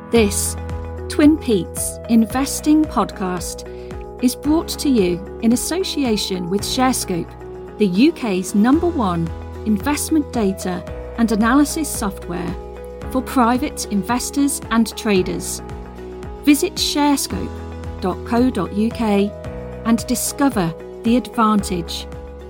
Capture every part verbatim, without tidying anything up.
This Twin Peaks Investing Podcast is brought to you in association with Sharescope, the U K's number one investment data and analysis software for private investors and traders. Visit sharescope dot co dot uk and discover the advantage.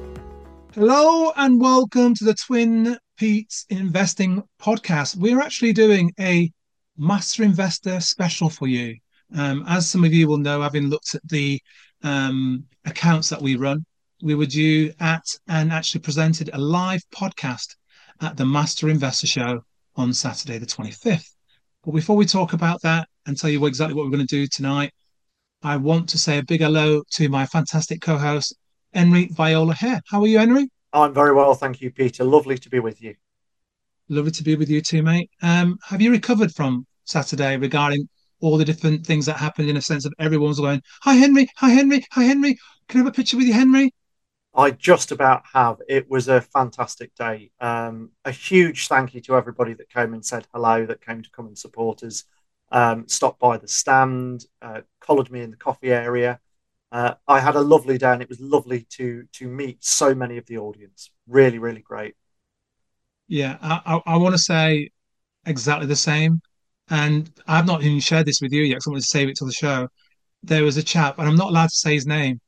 Hello and welcome to the Twin Peaks Investing Podcast. We're actually doing a Master Investor special for you. Um, as some of you will know, having looked at the um, accounts that we run, we were due at and actually presented a live podcast at the Master Investor Show on Saturday the twenty-fifth. But before we talk about that and tell you exactly what we're going to do tonight, I want to say a big hello to my fantastic co-host, Henry Viola Hare. How are you, Henry? I'm very well, thank you, Peter. Lovely to be with you. Lovely to be with you too, mate. Um, have you recovered from Saturday regarding all the different things that happened, in a sense of everyone's going, hi, Henry, hi, Henry, hi, Henry. Can I have a picture with you, Henry? I just about have. It was a fantastic day. Um, a huge thank you to everybody that came and said hello, that came to come and support us, um, stopped by the stand, uh, collared me in the coffee area. Uh, I had a lovely day, and it was lovely to to meet so many of the audience. Really, really great. Yeah, I, I, I want to say exactly the same. And I've not even shared this with you yet because I want to save it till the show. There was a chap, and I'm not allowed to say his name,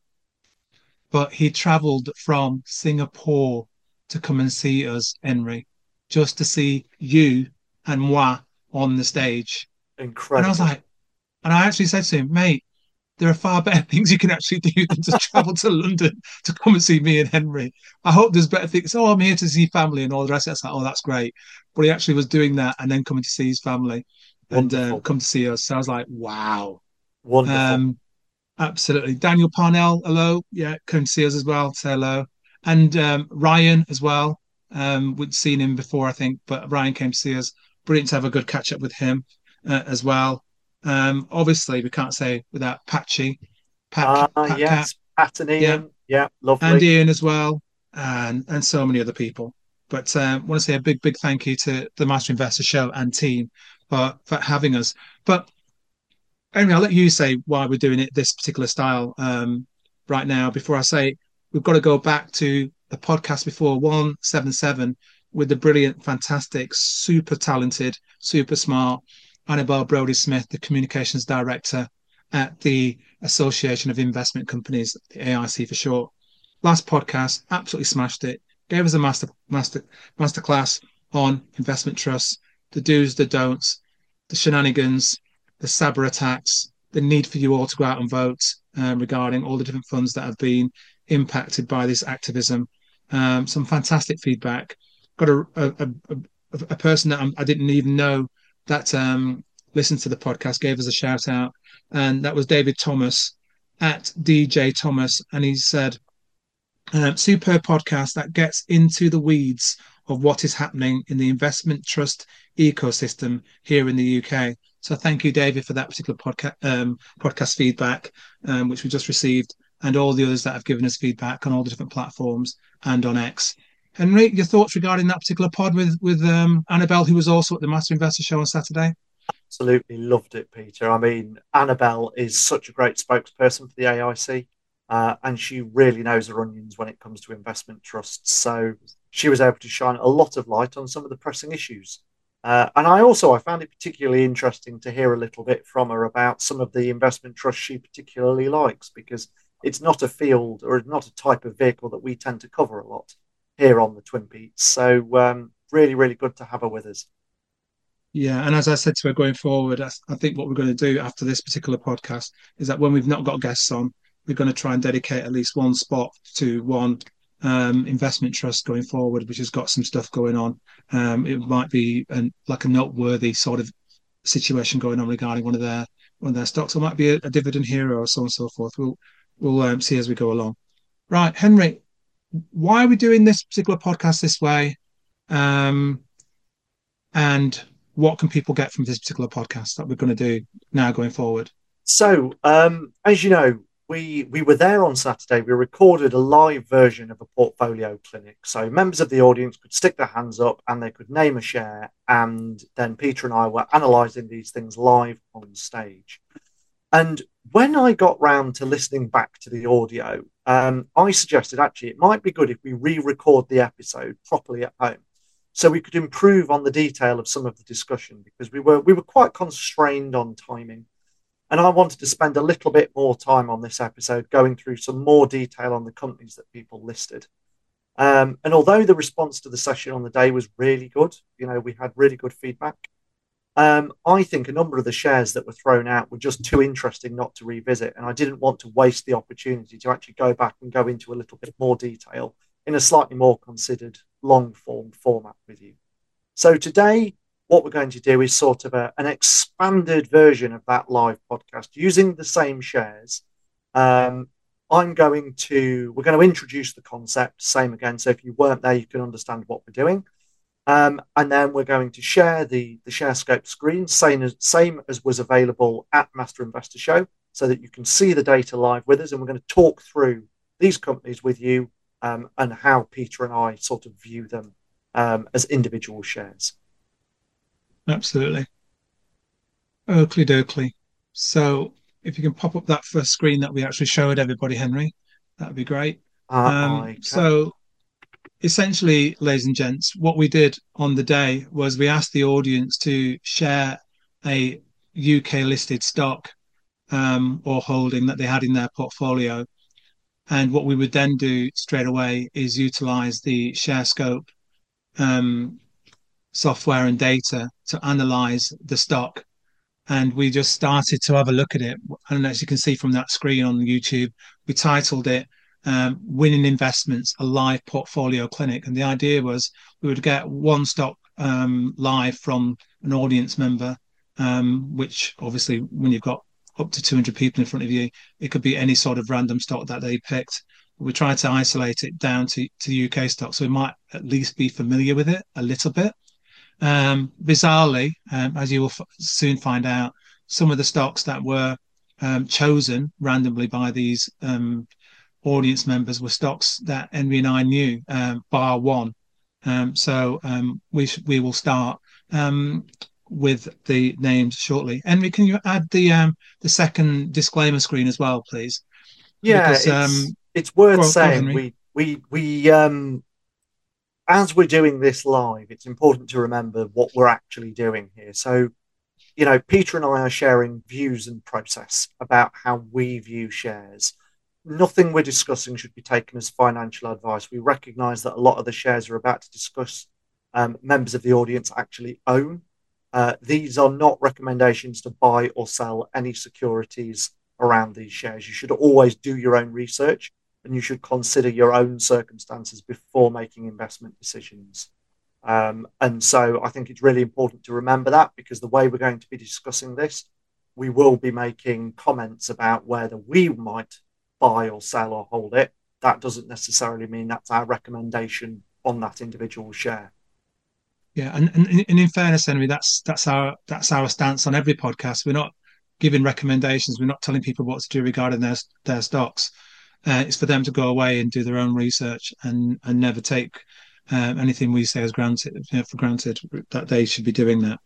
but he travelled from Singapore to come and see us, Henry, just to see you and moi on the stage. Incredible. And I was like, and I actually said to him, mate, there are far better things you can actually do than to travel to London to come and see me and Henry. I hope there's better things. Oh, I'm here to see family and all the rest. That's like, oh, that's great. But he actually was doing that and then coming to see his family and uh, come to see us. So I was like, wow. Wonderful. Um, absolutely. Daniel Parnell, hello. Yeah, come to see us as well. Say hello. And um, Ryan as well. Um, we'd seen him before, I think, but Ryan came to see us. Brilliant to have a good catch up with him uh, as well. Um, obviously, we can't say without Patchy. Pat, uh, Pat yes, Cat. Pat and Ian. Yeah, yeah, lovely. And Ian as well, and and so many other people. But I um, want to say a big, big thank you to the Master Investor Show and team for, for having us. But anyway, I'll let you say why we're doing it this particular style um, right now. Before I say, we've got to go back to the podcast before, one seventy-seven, with the brilliant, fantastic, super talented, super smart Annabelle Brodie-Smith, the communications director at the Association of Investment Companies, the A I C for short. Last podcast, absolutely smashed it. Gave us a master master master class on investment trusts, the do's, the don'ts, the shenanigans, the cyber attacks, the need for you all to go out and vote um, regarding all the different funds that have been impacted by this activism. Um, some fantastic feedback. Got a a, a, a person that I'm, I didn't even know that um, listened to the podcast, gave us a shout out, and that was David Thomas at D J Thomas, and he said, um, superb podcast that gets into the weeds of what is happening in the investment trust ecosystem here in the U K. So thank you, David, for that particular podcast um, podcast feedback, um, which we just received, and all the others that have given us feedback on all the different platforms and on X. Henry, your thoughts regarding that particular pod with with um, Annabelle, who was also at the Master Investor Show on Saturday? Absolutely loved it, Peter. I mean, Annabelle is such a great spokesperson for the A I C, uh, and she really knows her onions when it comes to investment trusts. So she was able to shine a lot of light on some of the pressing issues. Uh, and I also I found it particularly interesting to hear a little bit from her about some of the investment trusts she particularly likes, because it's not a field or not a type of vehicle that we tend to cover a lot here on the Twin Peaks. So um, really, really good to have her with us. Yeah, and as I said to her going forward, I, I think what we're going to do after this particular podcast is that when we've not got guests on, we're going to try and dedicate at least one spot to one um, investment trust going forward, which has got some stuff going on. Um, it might be an, like a noteworthy sort of situation going on regarding one of their one of their stocks, or might be a, a dividend hero or so on and so forth. We'll we'll um, see as we go along. Right, Henry, why are we doing this particular podcast this way? Um, and what can people get from this particular podcast that we're going to do now going forward? So, um, as you know, we we were there on Saturday. We recorded a live version of a portfolio clinic. So members of the audience could stick their hands up and they could name a share. And then Peter and I were analysing these things live on stage. And when I got round to listening back to the audio, um, I suggested actually it might be good if we re-record the episode properly at home, so we could improve on the detail of some of the discussion, because we were we were quite constrained on timing. And I wanted to spend a little bit more time on this episode going through some more detail on the companies that people listed. Um, and although the response to the session on the day was really good, you know, we had really good feedback. Um, I think a number of the shares that were thrown out were just too interesting not to revisit. And I didn't want to waste the opportunity to actually go back and go into a little bit more detail in a slightly more considered long form format with you. So today, what we're going to do is sort of a, an expanded version of that live podcast using the same shares. Um, I'm going to, we're going to introduce the concept, same again. So if you weren't there, you can understand what we're doing. Um, and then we're going to share the, the ShareScope screen, same as, same as was available at Master Investor Show, so that you can see the data live with us. And we're going to talk through these companies with you um, and how Peter and I sort of view them um, as individual shares. Absolutely. Oakley dokley. So if you can pop up that first screen that we actually showed everybody, Henry, that'd be great. Uh, um, so essentially, ladies and gents, what we did on the day was we asked the audience to share a U K listed stock um, or holding that they had in their portfolio. And what we would then do straight away is utilize the ShareScope um, software and data to analyze the stock. And we just started to have a look at it. And as you can see from that screen on YouTube, we titled it um, Winning Investments, a live portfolio clinic. And the idea was we would get one stock um, live from an audience member, um, which obviously when you've got up to two hundred people in front of you, it could be any sort of random stock that they picked. We tried to isolate it down to, to U K stock, so we might at least be familiar with it a little bit. Um, bizarrely, um, as you will f- soon find out, some of the stocks that were um, chosen randomly by these um, audience members were stocks that Henry and I knew, um, bar one. Um, so um, we sh- we will start um, with the names shortly. Henry, can you add the um, the second disclaimer screen as well, please? Yeah, because it's um, it's worth go, go, saying Henry. we we we um as we're doing this live, it's important to remember what we're actually doing here. So, you know, Peter and I are sharing views and process about how we view shares. Nothing we're discussing should be taken as financial advice. We recognize that a lot of the shares we're about to discuss, um, members of the audience actually own. Uh, these are not recommendations to buy or sell any securities around these shares. You should always do your own research, and you should consider your own circumstances before making investment decisions. Um, and so I think it's really important to remember that, because the way we're going to be discussing this, we will be making comments about whether we might buy or sell or hold it. That doesn't necessarily mean that's our recommendation on that individual share. Yeah, and, and, and in fairness, Henry, that's that's our that's our stance on every podcast. We're not giving recommendations. We're not telling people what to do regarding their their stocks. Uh, it's for them to go away and do their own research and and never take um, anything we say as granted, you know, for granted, that they should be doing that.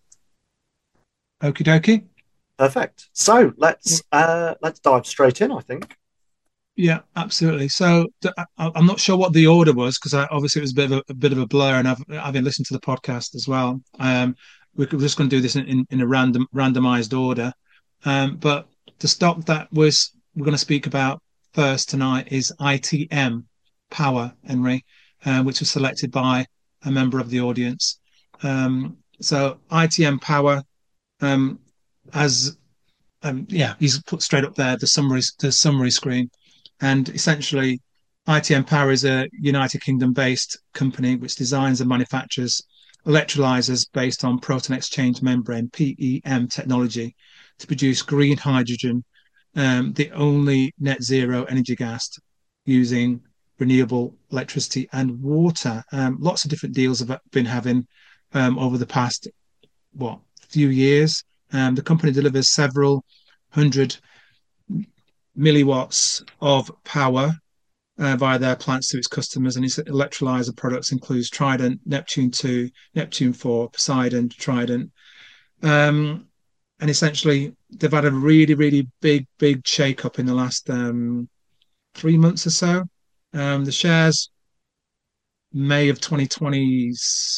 Okie dokie. Perfect. So let's uh, let's dive straight in, I think. Yeah, absolutely. So I, I'm not sure what the order was, because obviously it was a bit of a, a bit of a blur, and I've having listened to the podcast as well. Um, we're just going to do this in, in, in a random randomized order. Um, but the stock that was we're going to speak about first tonight is I T M Power, Henry, uh, which was selected by a member of the audience. Um, so I T M Power, um, as um, yeah, he's put straight up there the summary the summary screen. And essentially, I T M Power is a United Kingdom-based company which designs and manufactures electrolyzers based on proton exchange membrane (P E M) technology to produce green hydrogen, um, the only net zero energy gas using renewable electricity and water. Um, lots of different deals have been having um, over the past what few years. Um, the company delivers several hundred milliwatts of power uh, via their plants to its customers, and its electrolyzer products includes Trident, Neptune two, Neptune four, Poseidon, Trident. Um, and essentially, they've had a really, really big, big shake up in the last um, three months or so. Um, the shares, May of twenty twenty-five,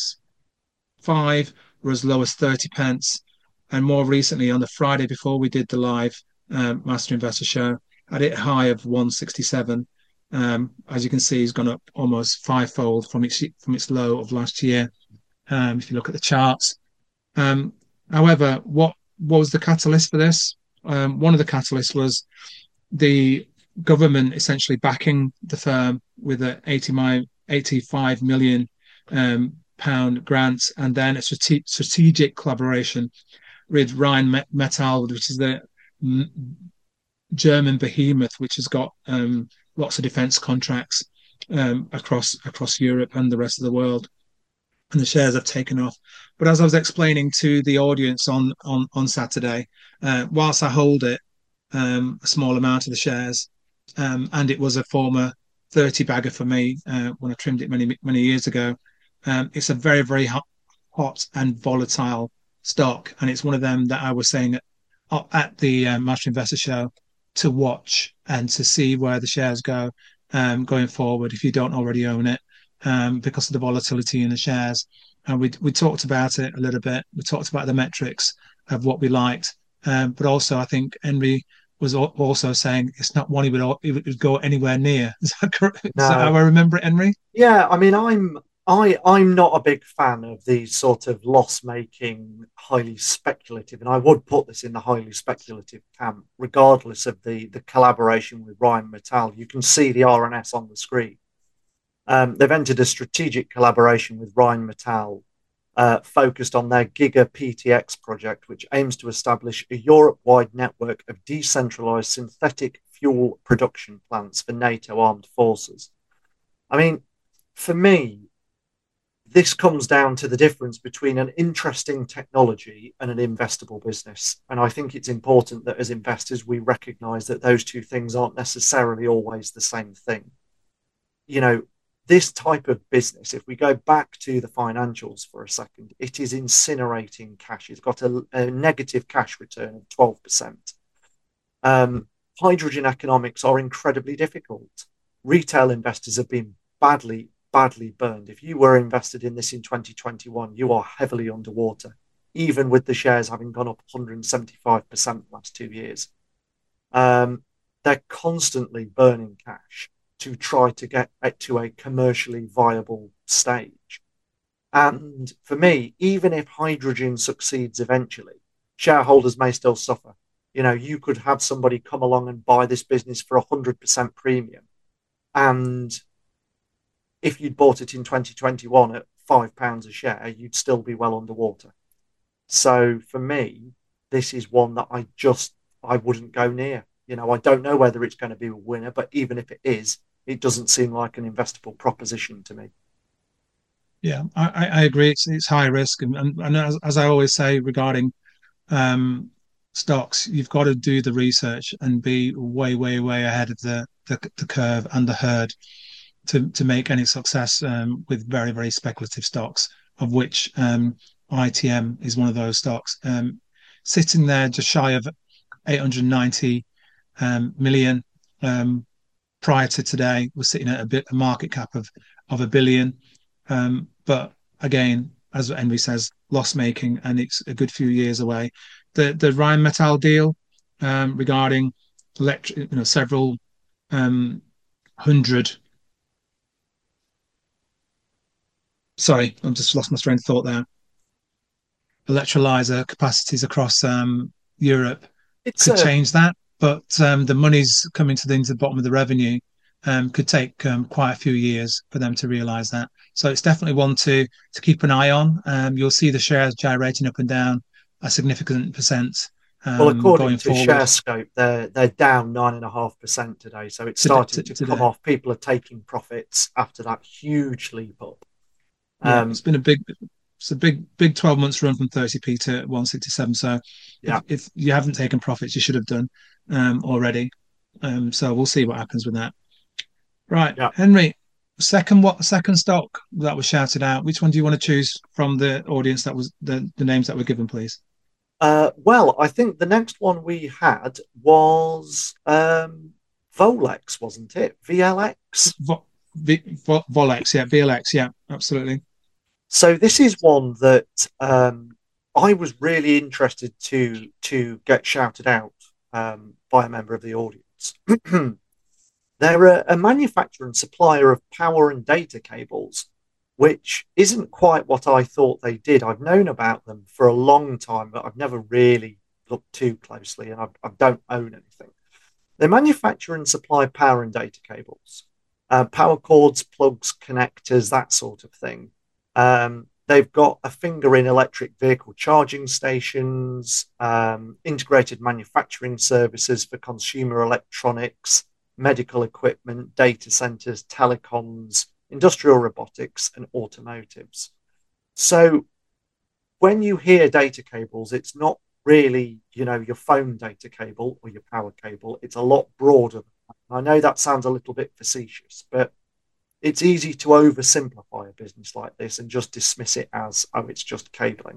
were as low as thirty pence. And more recently, on the Friday before we did the live um, Master Investor Show, had it high of one sixty-seven. Um, as you can see, it's gone up almost fivefold from its from its low of last year. Um, if you look at the charts. Um, however, what what was the catalyst for this? Um, one of the catalysts was the government essentially backing the firm with a eighty-five million um, pound grant, and then a strate- strategic collaboration with Rheinmetall, which is the German behemoth, which has got um, lots of defence contracts um, across across Europe and the rest of the world. And the shares have taken off. But as I was explaining to the audience on on on Saturday, uh, whilst I hold it, um, a small amount of the shares, um, and it was a former thirty bagger for me uh, when I trimmed it many many years ago. Um, it's a very very hot, hot and volatile stock, and it's one of them that I was saying at, at the uh, Master Investor Show to watch and to see where the shares go um, going forward if you don't already own it, um, because of the volatility in the shares. And we we talked about it a little bit. We talked about the metrics of what we liked, um, but also I think Henry was also saying it's not one he would, he would go anywhere near. Is that correct? No. Is that how I remember it, Henry? Yeah, I mean, I'm I I'm not a big fan of these sort of loss-making, highly speculative, and I would put this in the highly speculative camp, regardless of the the collaboration with Rheinmetall. You can see the R N S on the screen. Um, they've entered a strategic collaboration with Rheinmetall, uh, focused on their Giga P T X project, which aims to establish a Europe-wide network of decentralized synthetic fuel production plants for NATO armed forces. I mean, for me, this comes down to the difference between an interesting technology and an investable business. And I think it's important that as investors, we recognize that those two things aren't necessarily always the same thing. You know, this type of business, if we go back to the financials for a second, it is incinerating cash. It's got a, a negative cash return of twelve percent. Um, hydrogen economics are incredibly difficult. Retail investors have been badly, badly burned. If you were invested in this in twenty twenty-one, you are heavily underwater, even with the shares having gone up one hundred seventy-five percent the last two years. Um, they're constantly burning cash to try to get to a commercially viable stage. And for me, even if hydrogen succeeds eventually, shareholders may still suffer. You know, you could have somebody come along and buy this business for a one hundred percent premium. And if you'd bought it in twenty twenty-one at five pounds a share, you'd still be well underwater. So for me, this is one that I just, I wouldn't go near. You know, I don't know whether it's going to be a winner, but even if it is, it doesn't seem like an investable proposition to me. Yeah, I, I agree. It's it's high risk, and and, and as, as I always say regarding um, stocks, you've got to do the research and be way, way, way ahead of the the, the curve and the herd to to make any success um, with very, very speculative stocks, of which um, I T M is one of those stocks. Um, sitting there just shy of eight hundred ninety um, million. Um, prior to today, we're sitting at a bit a market cap of of a billion. Um, but again, as Henry says, loss making, and it's a good few years away. The the Rheinmetall deal um, regarding electric, you know, several um, hundred. Sorry, I've just lost my train of thought there. Electrolyzer capacities across um, Europe It's could a, change that, but um, the money's coming to the, into the bottom of the revenue. Um, could take um, quite a few years for them to realise that. So it's definitely one to to keep an eye on. Um, you'll see the shares gyrating up and down a significant percent um, well, according going to forward. ShareScope, they're they're down nine and a half percent today. So it's starting to, to, to come off. People are taking profits after that huge leap up. Yeah, um, it's been a big, it's a big, big twelve months run from thirty p to one sixty-seven. So yeah, if, if you haven't taken profits, you should have done um, already. Um, so we'll see what happens with that. Right, Yeah. Henry. Second, what second stock that was shouted out? Which one do you want to choose from the audience that was the, the names that were given, please? Uh, well, I think the next one we had was um, Volex, wasn't it? V L X. Vo, v, Vo, Volex, yeah, V L X, yeah, absolutely. So this is one that um, I was really interested to to get shouted out um, by a member of the audience. They're a, a manufacturer and supplier of power and data cables, which isn't quite what I thought they did. I've known about them for a long time, but I've never really looked too closely, and I, I don't own anything. They manufacture and supply power and data cables, uh, power cords, plugs, connectors, that sort of thing. Um, they've got a finger in electric vehicle charging stations, um, integrated manufacturing services for consumer electronics, medical equipment, data centers, telecoms, industrial robotics, and automotives. So when you hear data cables, it's not really, you know, your phone data cable or your power cable. It's a lot broader. I know that sounds a little bit facetious, but it's easy to oversimplify a business like this and just dismiss it as, oh, it's just cabling.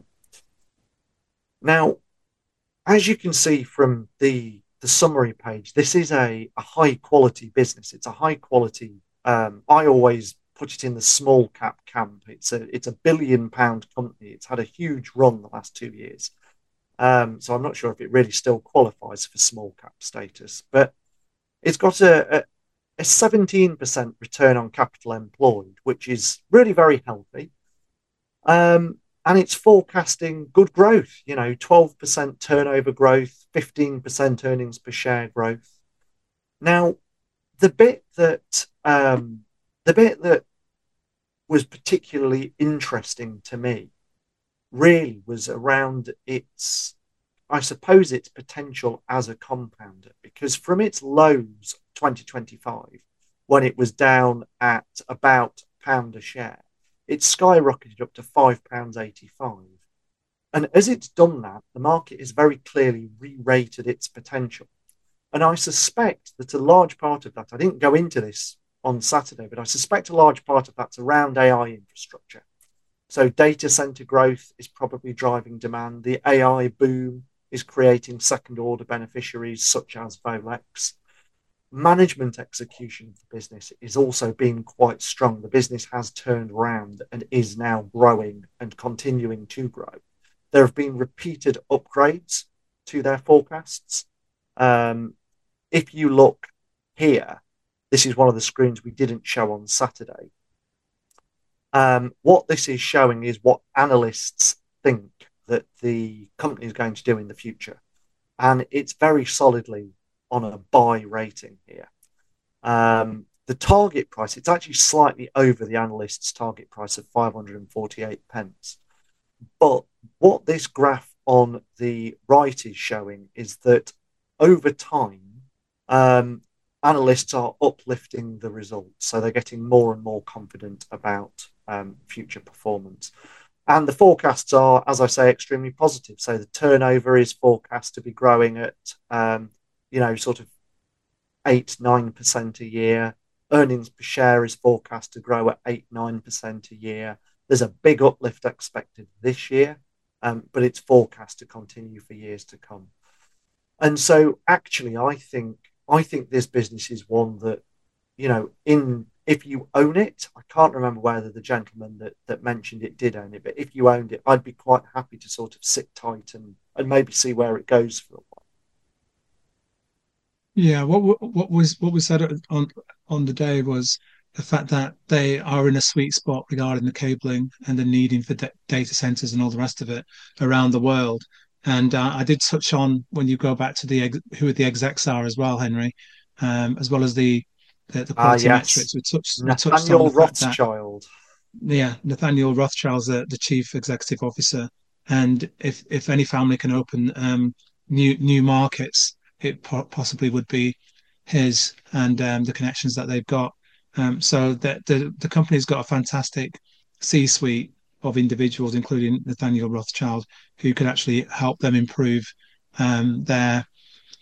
Now, as you can see from the the summary page, this is a, a high quality business. It's a high quality. Um, I always put it in the small cap camp. It's a it's a billion pound company. It's had a huge run the last two years. Um, so I'm not sure if it really still qualifies for small cap status, but it's got a, a, a seventeen percent return on capital employed, which is really very healthy. Um, and it's forecasting good growth, you know, twelve percent turnover growth, fifteen percent earnings per share growth. Now, the bit that um, the bit that was particularly interesting to me really was around its, I suppose, its potential as a compounder, because from its lows twenty twenty-five, when it was down at about a pound a share, it skyrocketed up to five pounds eighty-five. And as it's done that, the market has very clearly re-rated its potential. And I suspect that a large part of that, I didn't go into this on Saturday, but I suspect a large part of that's around A I infrastructure. So data center growth is probably driving demand. The A I boom is creating second order beneficiaries such as Volex. Management execution of the business is also being quite strong. The business has turned around and is now growing and continuing to grow. There have been repeated upgrades to their forecasts. Um, if you look here, this is one of the screens we didn't show on Saturday. Um, what this is showing is what analysts think that the company is going to do in the future. And it's very solidly on a buy rating here. Um, the target price, it's actually slightly over the analyst's target price of five hundred forty-eight pence. But what this graph on the right is showing is that over time, um, analysts are uplifting the results. So they're getting more and more confident about um, future performance. And the forecasts are, as I say, extremely positive. So the turnover is forecast to be growing at, um, you know, sort of eight, nine percent a year. Earnings per share is forecast to grow at eight, nine percent a year. There's a big uplift expected this year, um, but it's forecast to continue for years to come. And so actually, I think I think this business is one that, you know, in if you own it, I can't remember whether the gentleman that, that mentioned it did own it, but if you owned it, I'd be quite happy to sort of sit tight and, and maybe see where it goes for a while. Yeah, what what was what was said on on the day was the fact that they are in a sweet spot regarding the cabling and the needing for da- data centers and all the rest of it around the world. And uh, I did touch on when you go back to the ex- who the execs are as well, Henry, um, as well as the the, the Ah, quality yes. metrics. We touched we touched on the Nathaniel fact that Rothschild. yeah, Nathaniel Rothschild's the, the chief executive officer, and if if any family can open um, new new markets, it po- possibly would be his and um, the connections that they've got. Um, so the, the the company's got a fantastic C-suite of individuals, including Nathaniel Rothschild, who can actually help them improve um, their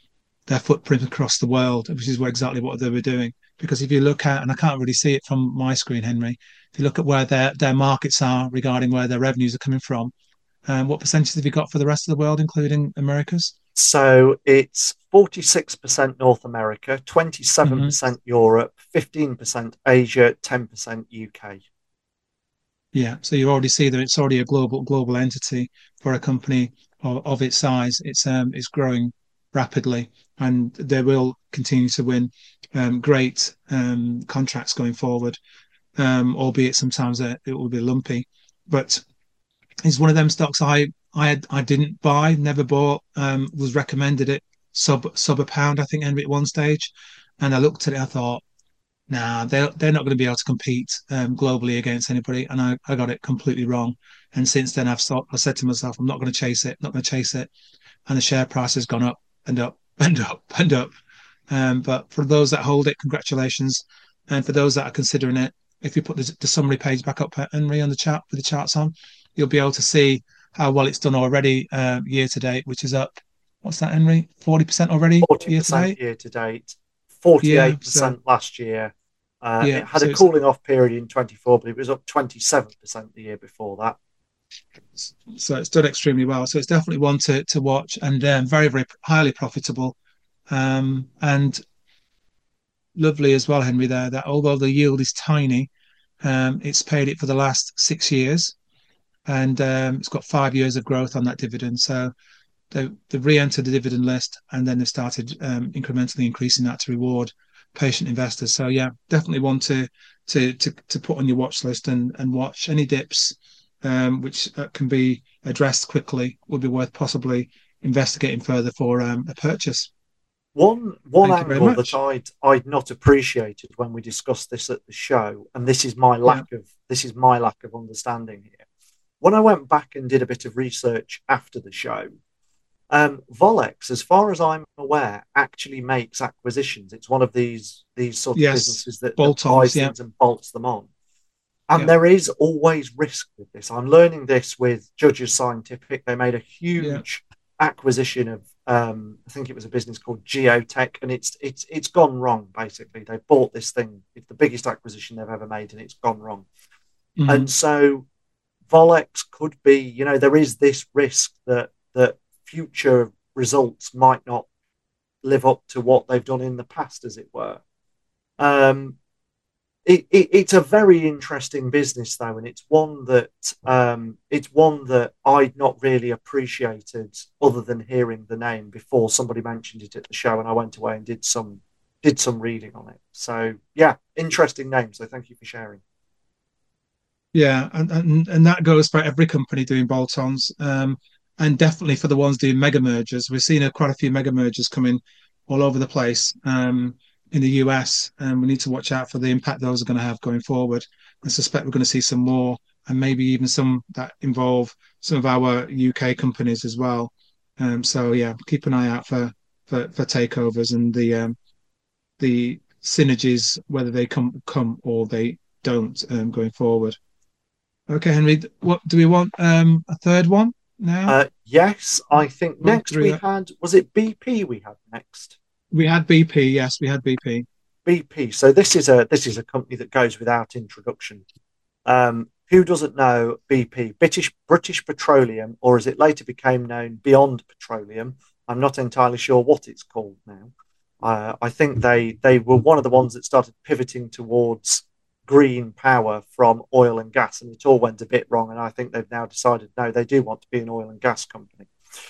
their footprint across the world, which is what, exactly what they were doing. Because if you look at, and I can't really see it from my screen, Henry, if you look at where their their markets are regarding where their revenues are coming from, um, what percentage have you got for the rest of the world, including Americas? So it's forty-six percent North America, twenty-seven percent Mm-hmm. Europe, fifteen percent Asia, ten percent U K. Yeah, so you already see that it's already a global global entity for a company of, of its size. It's um it's growing rapidly, and they will continue to win um, great um, contracts going forward. Um, albeit sometimes uh, it will be lumpy, but it's one of them stocks I I had, I didn't buy, never bought. Um, was recommended it sub sub a pound, I think, Henry, at one stage, and I looked at it. I thought, nah, they're they're not going to be able to compete um, globally against anybody, and I, I got it completely wrong. And since then, I've thought, I said to myself, I'm not going to chase it, not going to chase it, and the share price has gone up and up and up and up. Um, but for those that hold it, congratulations, and for those that are considering it, if you put the, the summary page back up, Henry, on the chart with the charts on, you'll be able to see how well it's done already uh, year to date, which is up. What's that, Henry? forty percent already year to forty percent date. year to date, Yeah. So forty-eight percent last year. Uh, yeah. it had a So it's cooling off period in twenty-four, but it was up twenty-seven percent the year before that. so it's done extremely well. So it's definitely one to to watch, and um, very very highly profitable, um, and lovely as well, Henry. There, that although the yield is tiny, um, it's paid it for the last six years, and um, it's got five years of growth on that dividend. So they, they've re-entered the dividend list, and then they've started um, incrementally increasing that to reward patient investors. So yeah, definitely one to to to, to put on your watch list and and watch any dips, um, which uh, can be addressed quickly. Would be worth possibly investigating further for um, a purchase. One one Thank you very angle that much. I'd I'd not appreciated when we discussed this at the show, and this is my Yeah. lack of this is my lack of understanding here. When I went back and did a bit of research after the show, um, Volex, as far as I'm aware, actually makes acquisitions. It's one of these these sort of Yes. businesses that, that Bolt-ons. buys Yeah. things and bolts them on. And Yeah. there is always risk with this. I'm learning this with Judges Scientific. They made a Yeah. huge acquisition of, um, I think it was a business called Geotech, and it's it's it's gone wrong. Basically, they bought this thing. It's the biggest acquisition they've ever made, and it's gone wrong. And Mm-hmm. so Volex could be, you know, there is this risk that that future results might not live up to what they've done in the past, as it were. Um, it, it, it's a very interesting business, though, and it's one that um, it's one that I'd not really appreciated, other than hearing the name before somebody mentioned it at the show, and I went away and did some did some reading on it. So yeah, interesting name. So thank you for sharing. Yeah, and, and and that goes for every company doing bolt-ons, um, and definitely for the ones doing mega mergers. We've seen a, quite a few mega mergers coming all over the place um, in the U S, and we need to watch out for the impact those are going to have going forward. I suspect we're going to see some more, and maybe even some that involve some of our U K companies as well. Um, so yeah, keep an eye out for for, for takeovers and the um, the synergies, whether they come come or they don't um, going forward. Okay, Henry. What do we want? Um, a third one now? Uh, yes, I think Run next through we that. had, was it B P we had next? We had B P. Yes, we had B P. B P. So this is a this is a company that goes without introduction. Um, who doesn't know B P? British British Petroleum, or as it later became known, Beyond Petroleum. I'm not entirely sure what it's called now. Uh, I think they they were one of the ones that started pivoting towards green power from oil and gas, and it all went a bit wrong. And I think they've now decided no, they do want to be an oil and gas company.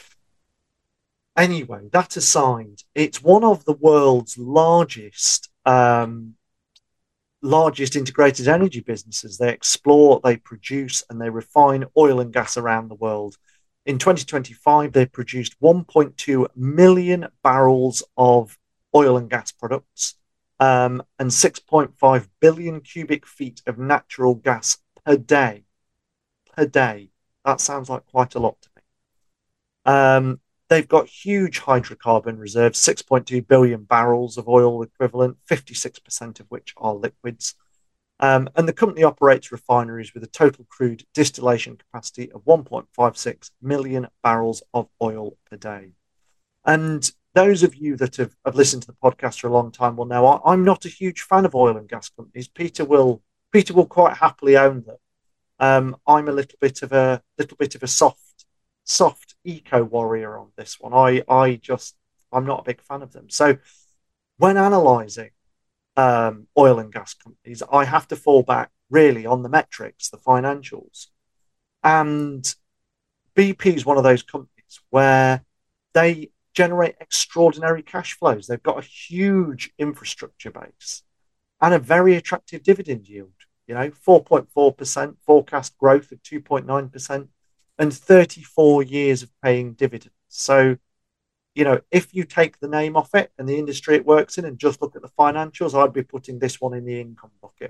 Anyway, that aside, it's one of the world's largest um, largest integrated energy businesses. They explore, they produce, and they refine oil and gas around the world. In twenty twenty-five, they produced one point two million barrels of oil and gas products, um, and six point five billion cubic feet of natural gas per day. Per day. That sounds like quite a lot to me. Um, they've got huge hydrocarbon reserves, six point two billion barrels of oil equivalent, fifty-six percent of which are liquids. Um, and the company operates refineries with a total crude distillation capacity of one point five six million barrels of oil per day. And those of you that have, have listened to the podcast for a long time will know I, I'm not a huge fan of oil and gas companies. Peter will Peter will quite happily own them. Um, I'm a little bit of a little bit of a soft soft eco warrior on this one. I I just I'm not a big fan of them. So when analysing um, oil and gas companies, I have to fall back really on the metrics, the financials, and B P is one of those companies where they generate extraordinary cash flows. They've got a huge infrastructure base and a very attractive dividend yield. You know, four point four percent forecast growth of two point nine percent and thirty-four years of paying dividends. So, you know, if you take the name off it and the industry it works in and just look at the financials, I'd be putting this one in the income bucket.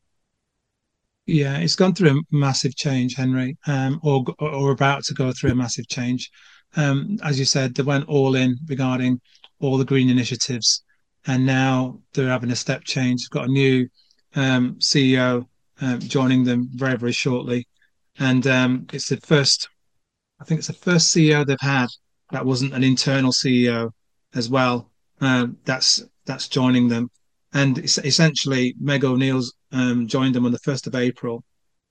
Yeah, it's gone through a massive change, Henry, um, or or about to go through a massive change. Um, as you said, they went all in regarding all the green initiatives, and now they're having a step change. They've got a new um, C E O um, joining them very, very shortly, and um, it's the first. I think it's the first C E O they've had that wasn't an internal C E O as well. Um, that's that's joining them, and it's essentially Meg O'Neill's um, joined them on the first of April,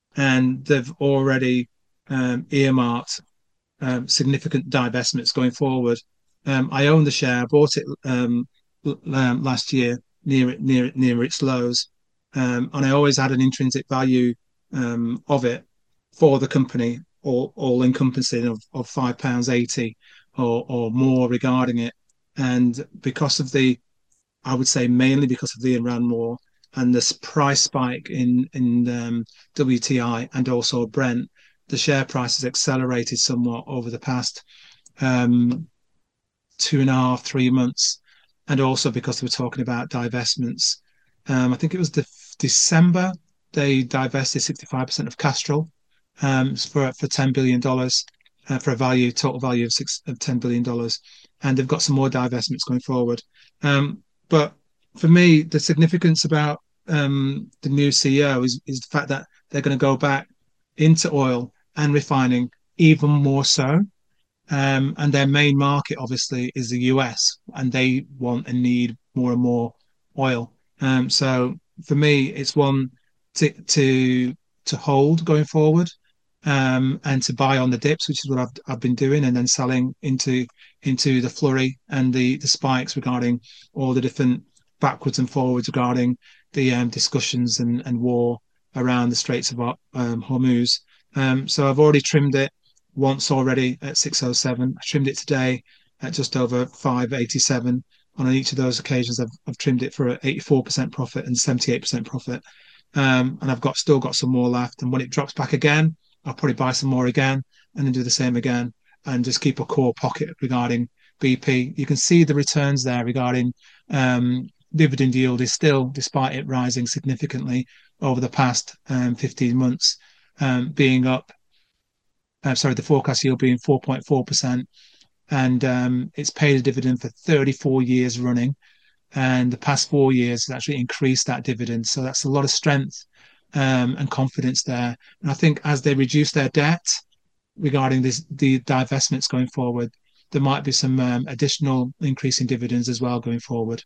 and they've already um, earmarked um, significant divestments going forward. Um, I own the share, I bought it um, um, last year near it, near near its lows, um, and I always had an intrinsic value um, of it for the company, all, all encompassing of, of five pounds eighty or, or more regarding it. And because of the, I would say mainly because of the Iran war and this price spike in, in um, W T I and also Brent, the share price has accelerated somewhat over the past um, two and a half, three months. And also because we're talking about divestments. Um, I think it was the December, they divested sixty-five percent of Castrol um, for for ten billion dollars uh, for a value total value of six of ten billion dollars, and they've got some more divestments going forward. Um, but for me, the significance about um, the new C E O is is the fact that they're going to go back into oil and refining even more so. Um, and their main market, obviously, is the U S, and they want and need more and more oil. Um, so for me, it's one to to to hold going forward, um, and to buy on the dips, which is what I've I've been doing, and then selling into into the flurry and the the spikes regarding all the different backwards and forwards regarding the um, discussions and, and war around the Straits of um, Hormuz. Um, so I've already trimmed it once already at six oh seven. I trimmed it today at just over five eighty-seven. On each of those occasions, I've, I've trimmed it for eighty-four percent profit and seventy-eight percent profit. Um, and I've got still got some more left. And when it drops back again, I'll probably buy some more again and then do the same again and just keep a core pocket regarding B P. You can see the returns there regarding um, dividend yield is still, despite it rising significantly over the past um, fifteen months, um, being up. Uh, sorry, the forecast yield being four point four percent, and um, it's paid a dividend for thirty-four years running, and the past four years has actually increased that dividend. So that's a lot of strength um, and confidence there. And I think as they reduce their debt regarding this, the divestments going forward, there might be some um, additional increase in dividends as well going forward.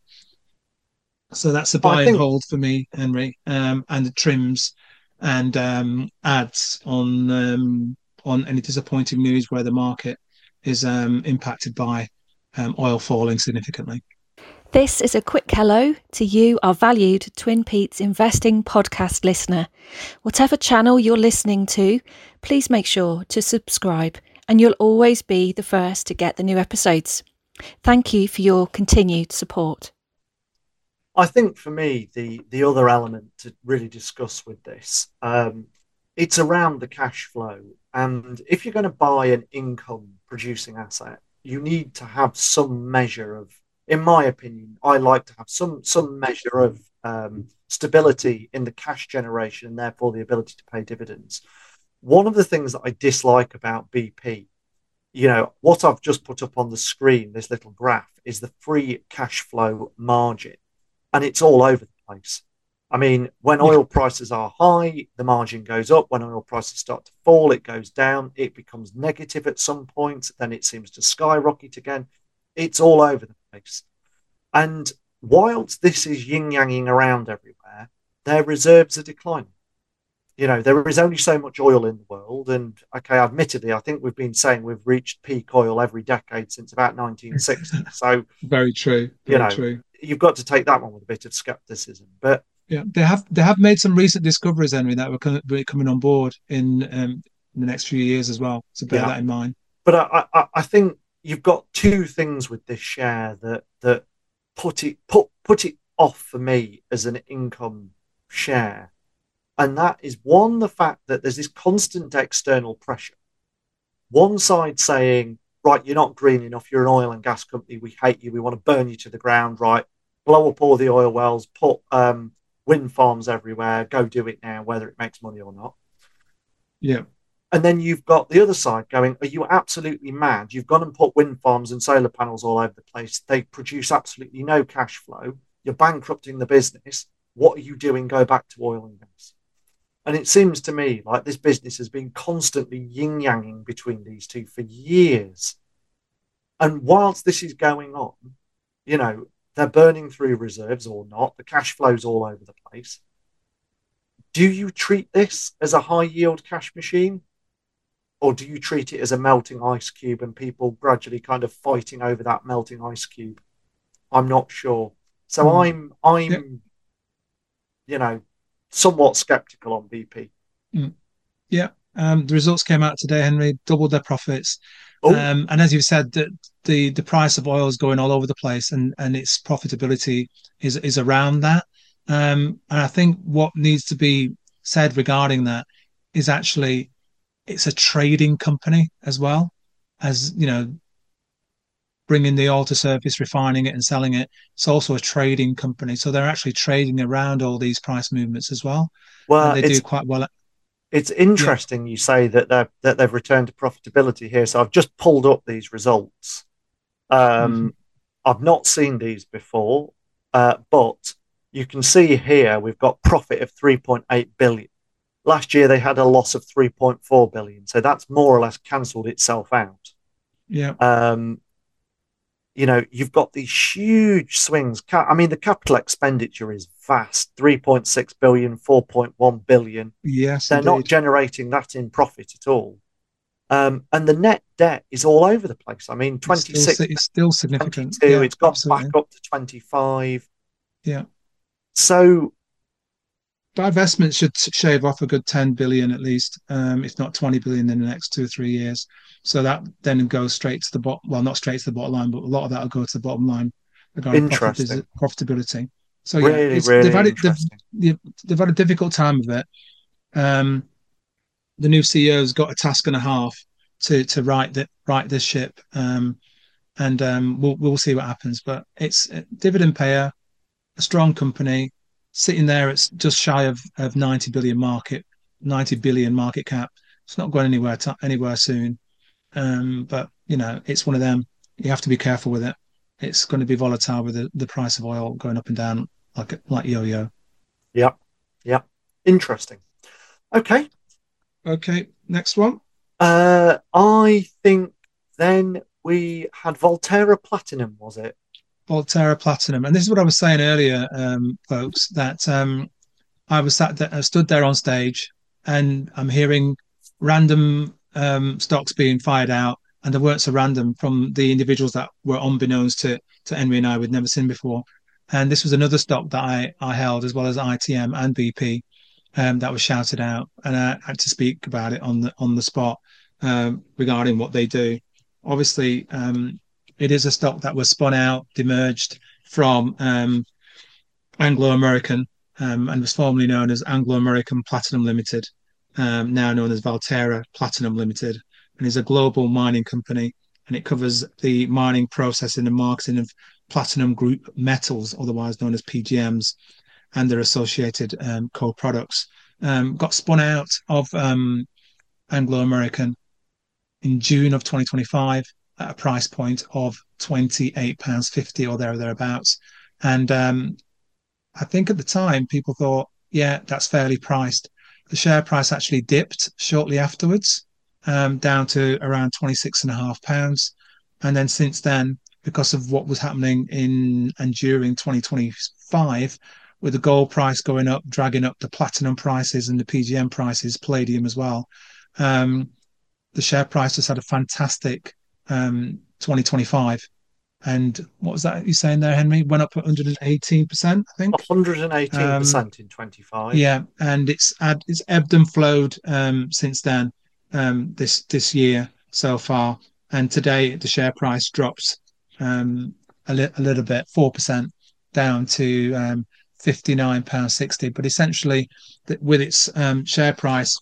So that's a buy think... and hold for me, Henry, um, and the trims and um, ads on um, on any disappointing news where the market is um, impacted by um, oil falling significantly. This is a quick hello to you, our valued Twin Peaks Investing podcast listener. Whatever channel you're listening to, please make sure to subscribe and you'll always be the first to get the new episodes. Thank you for your continued support. I think for me, the, the other element to really discuss with this, um, it's around the cash flow. And if you're going to buy an income producing asset, you need to have some measure of, in my opinion, I like to have some some measure of um, stability in the cash generation and therefore the ability to pay dividends. One of the things that I dislike about B P, you know, what I've just put up on the screen, this little graph, is the free cash flow margin. And it's all over the place. I mean, when oil prices are high, the margin goes up. When oil prices start to fall, it goes down. It becomes negative at some point. Then it seems to skyrocket again. It's all over the place. And whilst this is yin-yanging around everywhere, their reserves are declining. You know, there is only so much oil in the world. And okay, admittedly, I think we've been saying we've reached peak oil every decade since about nineteen sixty. So, very true. Very you know, true. You've got to take that one with a bit of skepticism. But yeah, they have they have made some recent discoveries, Henry, that were coming on board in, um, in the next few years as well. So bear yeah. that in mind. But I, I, I think you've got two things with this share that that put it put put it off for me as an income share. And that is one, the fact that there's this constant external pressure. One side saying, right, you're not green enough, you're an oil and gas company, we hate you, we want to burn you to the ground, right? Blow up all the oil wells, put um, wind farms everywhere, go do it now, whether it makes money or not. Yeah. And then you've got the other side going, are you absolutely mad? You've gone and put wind farms and solar panels all over the place. They produce absolutely no cash flow. You're bankrupting the business. What are you doing? Go back to oil and gas. And it seems to me like this business has been constantly yin-yanging between these two for years. And whilst this is going on, you know, they're burning through reserves or not. The cash flow's all over the place. Do you treat this as a high-yield cash machine? Or do you treat it as a melting ice cube and people gradually kind of fighting over that melting ice cube? I'm not sure. So mm. I'm, I'm, yep. you know, somewhat skeptical on B P. Mm. Yeah, um, the results came out today, Henry, doubled their profits. Oh. Um, and as you've said, the, the the price of oil is going all over the place, and, and its profitability is is around that. Um, and I think what needs to be said regarding that is actually it's a trading company as well, as, you know, bringing the oil to surface, refining it and selling it. It's also a trading company. So they're actually trading around all these price movements as well. Well, and they do quite well. At, it's interesting yeah. you say that they're, that they've returned to profitability here. So I've just pulled up these results. Um, mm-hmm. I've not seen these before, uh, but you can see here we've got profit of three point eight billion. Last year they had a loss of three point four billion. So that's more or less cancelled itself out. Yeah. Um, you know, you've got these huge swings. I mean, the capital expenditure is vast, three point six billion, four point one billion. Yes, they're indeed. not generating that in profit at all. Um, and the net debt is all over the place. I mean, twenty-six, it's still, it's still significant. Yeah, it's got absolutely. back up to twenty-five. Yeah. So divestment should shave off a good ten billion at least, um, if not twenty billion in the next two or three years. So that then goes straight to the bottom. Well, not straight to the bottom line, but a lot of that will go to the bottom line regarding Interesting. profitability. So really, yeah, it's, really they've had it, interesting. They've, they've had a difficult time of it. Um, the new C E O's got a task and a half to to right that right this ship, um, and um, we'll we'll see what happens. But it's a dividend payer, a strong company, sitting there at just shy of, of ninety billion market, ninety billion market cap. It's not going anywhere to, anywhere soon. Um, but you know, it's one of them. You have to be careful with it. It's going to be volatile with the, the price of oil going up and down like like yo-yo. Yeah, yeah, interesting. Okay, okay. Next one. Uh, I think then we had Valterra Platinum, was it? Valterra Platinum, and this is what I was saying earlier, um, folks. That um, I was sat there, I stood there on stage, and I'm hearing random um, stocks being fired out, and they weren't so random from the individuals that were unbeknownst to to Henry and I, we'd never seen before. And this was another stock that I I held, as well as I T M and B P, um, that was shouted out, and I had to speak about it on the on the spot um, regarding what they do. Obviously, um, it is a stock that was spun out, demerged from um, Anglo American, um, and was formerly known as Anglo American Platinum Limited, um, now known as Valterra Platinum Limited, and is a global mining company, and it covers the mining, processing and marketing of platinum group metals, otherwise known as P G Ms, and their associated um, co-products. Um, got spun out of um, Anglo American in June of twenty twenty-five at a price point of twenty-eight pounds fifty or there or thereabouts. And um, I think at the time people thought, yeah, that's fairly priced. The share price actually dipped shortly afterwards, um, down to around twenty-six and a half pounds. And then since then, because of what was happening in and during twenty twenty-five, with the gold price going up, dragging up the platinum prices and the P G M prices, palladium as well. Um, the share price just had a fantastic um, twenty twenty-five. And what was that you're saying there, Henry? Went up one hundred eighteen percent, I think. one hundred eighteen percent um, in twenty-five. Yeah, and it's it's ebbed and flowed um, since then, um, this this year so far. And today the share price drops um, a, li- a little bit, four percent down to um, fifty-nine pounds sixty. But essentially, with its um, share price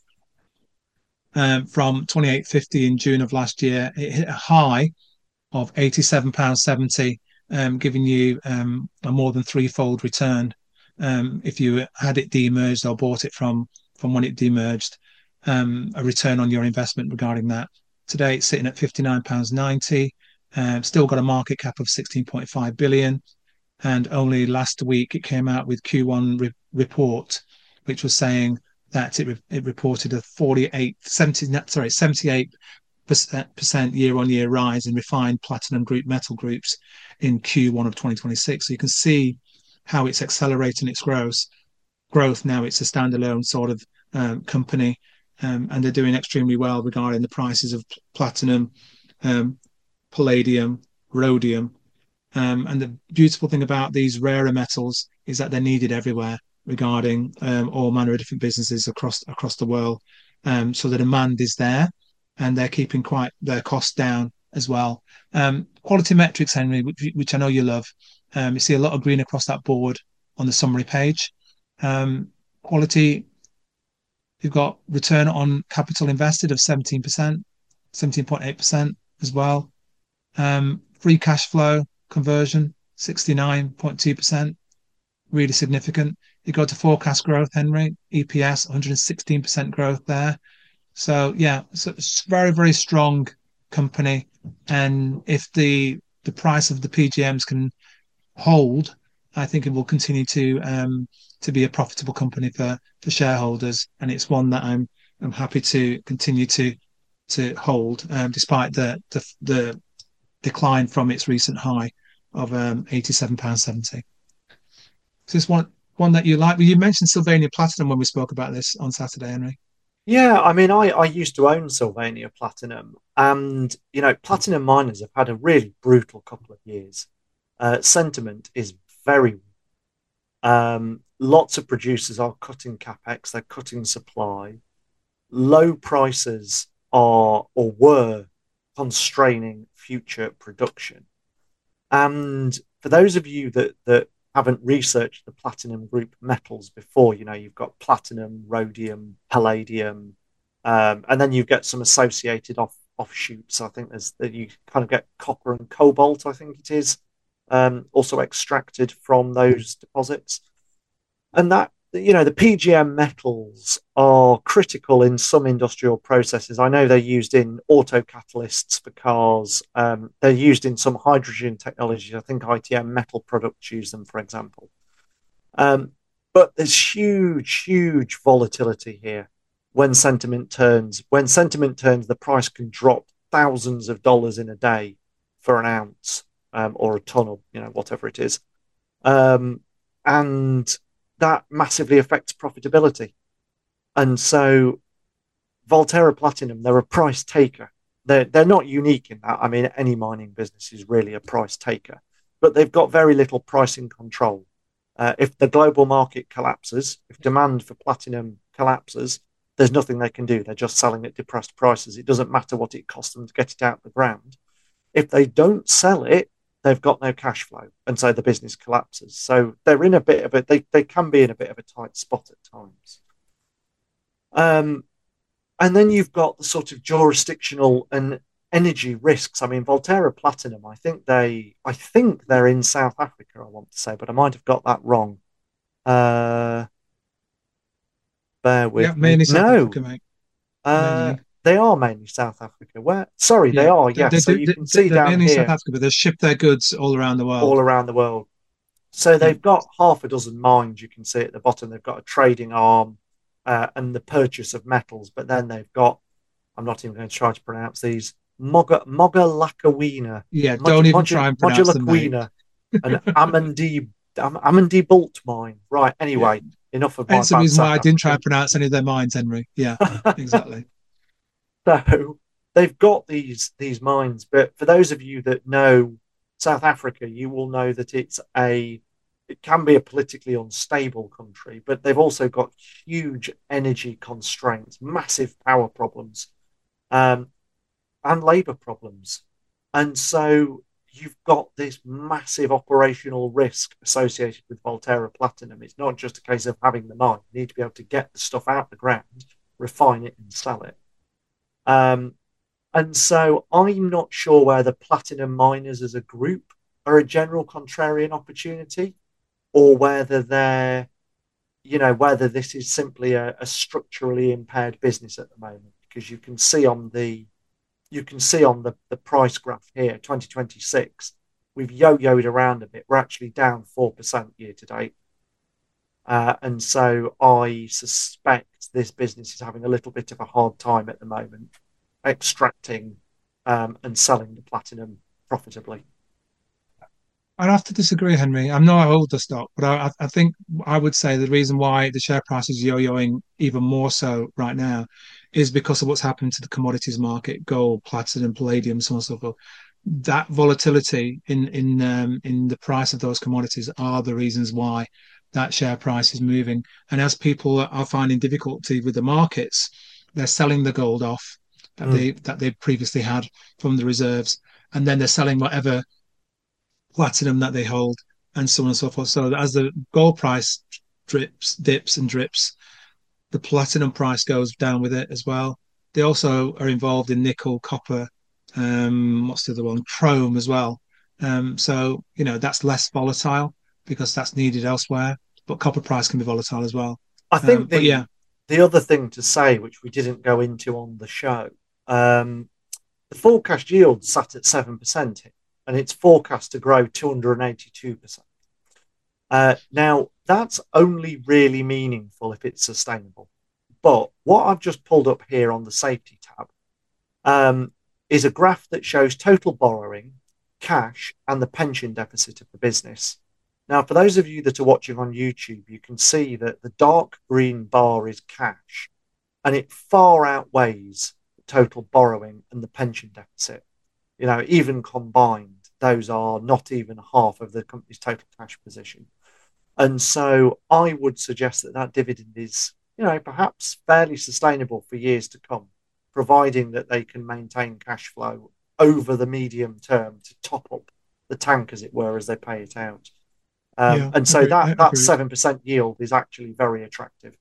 um, from twenty-eight fifty in June of last year, it hit a high of eighty-seven pounds seventy, um, giving you um, a more than threefold return um, if you had it demerged or bought it from from when it demerged, um, a return on your investment regarding that. Today it's sitting at fifty-nine pounds ninety, um, still got a market cap of sixteen point five billion. And only last week it came out with Q one re- report, which was saying that it, re- it reported a forty-eight, seventy, sorry, seventy-eight percent year-on-year rise in refined platinum group metal groups in Q one of twenty twenty-six. So you can see how it's accelerating its growth. Growth now, it's a standalone sort of um, company, um, and they're doing extremely well regarding the prices of platinum, um, palladium, rhodium. Um, and the beautiful thing about these rarer metals is that they're needed everywhere regarding um, all manner of different businesses across across the world. Um, so the demand is there, and they're keeping quite their costs down as well. Um, quality metrics, Henry, which, which I know you love. Um, you see a lot of green across that board on the summary page. Um, quality, you've got return on capital invested of seventeen percent, seventeen point eight percent as well. Um, free cash flow conversion, sixty-nine point two percent, really significant. You go to forecast growth, Henry, E P S, one hundred sixteen percent growth there. So yeah, so it's very, very strong company. And if the the price of the P G Ms can hold, I think it will continue to um, to be a profitable company for for shareholders. And it's one that I'm I'm happy to continue to to hold, um, despite the, the the decline from its recent high of um, eighty-seven pounds seventy. So this one one that you like. Well, you mentioned Sylvania Platinum when we spoke about this on Saturday, Henry. Yeah, I mean, I, I used to own Sylvania Platinum, and you know, platinum miners have had a really brutal couple of years. Uh, sentiment is very, um, lots of producers are cutting capex, they're cutting supply. Low prices are or were constraining future production. And for those of you that that haven't researched the platinum group metals before, you know, you've got platinum, rhodium, palladium, um, and then you get some associated off offshoots. I think there's that you kind of get copper and cobalt, I think it is, um, also extracted from those deposits. And that, you know, the P G M metals are critical in some industrial processes. I know they're used in auto catalysts for cars. Um, they're used in some hydrogen technologies. I think I T M metal products use them, for example. Um, but there's huge, huge volatility here when sentiment turns. When sentiment turns, the price can drop thousands of dollars in a day for an ounce, um, or a ton, of, you know, whatever it is. Um, and that massively affects profitability. And so Valterra Platinum, they're a price taker. They're, they're not unique in that. I mean, any mining business is really a price taker, but they've got very little pricing control. Uh, if the global market collapses, if demand for platinum collapses, there's nothing they can do. They're just selling at depressed prices. It doesn't matter what it costs them to get it out of the ground. If they don't sell it, they've got no cash flow, and so the business collapses. So they're in a bit of a, they, they can be in a bit of a tight spot at times. Um, and then you've got the sort of jurisdictional and energy risks. I mean, Valterra Platinum, I think they, I think they're in South Africa, I want to say, but I might have got that wrong. Uh, bear with yeah, me. mainly South no, Africa, mate. uh, Mainly. they are mainly South Africa. Where? Sorry, Yeah, they are. they, Yes. they So do, you they, can see they're down mainly here, South Africa, but they ship their goods all around the world. all around the world. So Yeah. they've got half a dozen mines. You can see at the bottom. They've got a trading arm uh, and the purchase of metals. But then they've got, I'm not even going to try to pronounce these, Moga Moga Lacawina, Yeah, Mod, don't even Mod, try and pronounce Modular them, mate. Quina, and Amandi Am, Amandi Bolt mine. Right. Yeah. Anyway, enough of my Hence the bad reason why South I didn't try and African. pronounce any of their minds, Henry. Yeah, exactly. So they've got these these mines, but for those of you that know South Africa, you will know that it's a it can be a politically unstable country, but they've also got huge energy constraints, massive power problems, um, and labor problems. And so you've got this massive operational risk associated with Volterra Platinum. It's not just a case of having the mine. You need to be able to get the stuff out of the ground, refine it, and sell it. Um, and so I'm not sure whether platinum miners as a group are a general contrarian opportunity or whether they're, you know, whether this is simply a, a structurally impaired business at the moment, because you can see on the you can see on the, the price graph here, twenty twenty-six, we've yo-yoed around a bit. We're actually down four percent year to date. Uh, and so I suspect this business is having a little bit of a hard time at the moment, extracting um, and selling the platinum profitably. I'd have to disagree, Henry. I'm not hold the stock, but I, I think I would say the reason why the share price is yo-yoing even more so right now is because of what's happened to the commodities market, gold, platinum, palladium, so on and so forth. That volatility in in um, in the price of those commodities are the reasons why that share price is moving. And as people are finding difficulty with the markets, they're selling the gold off that Mm. they that they previously had from the reserves, and then they're selling whatever platinum that they hold, and so on and so forth. So as the gold price drips, dips and drips, the platinum price goes down with it as well. They also are involved in nickel, copper, um, what's the other one? Chrome as well. Um, so, you know, that's less volatile because that's needed elsewhere, but copper price can be volatile as well. I Um, think but yeah, the the other thing to say, which we didn't go into on the show, um, the forecast yield sat at seven percent and it's forecast to grow two hundred eighty-two percent. Uh, now, that's only really meaningful if it's sustainable. But what I've just pulled up here on the safety tab um, is a graph that shows total borrowing, cash, and the pension deficit of the business. Now, for those of you that are watching on YouTube, you can see that the dark green bar is cash, and it far outweighs the total borrowing and the pension deficit. You know, even combined, those are not even half of the company's total cash position. And so I would suggest that that dividend is, you know, perhaps fairly sustainable for years to come, providing that they can maintain cash flow over the medium term to top up the tank, as it were, as they pay it out. Um, yeah, and so agree, that that agreed. seven percent yield is actually very attractive.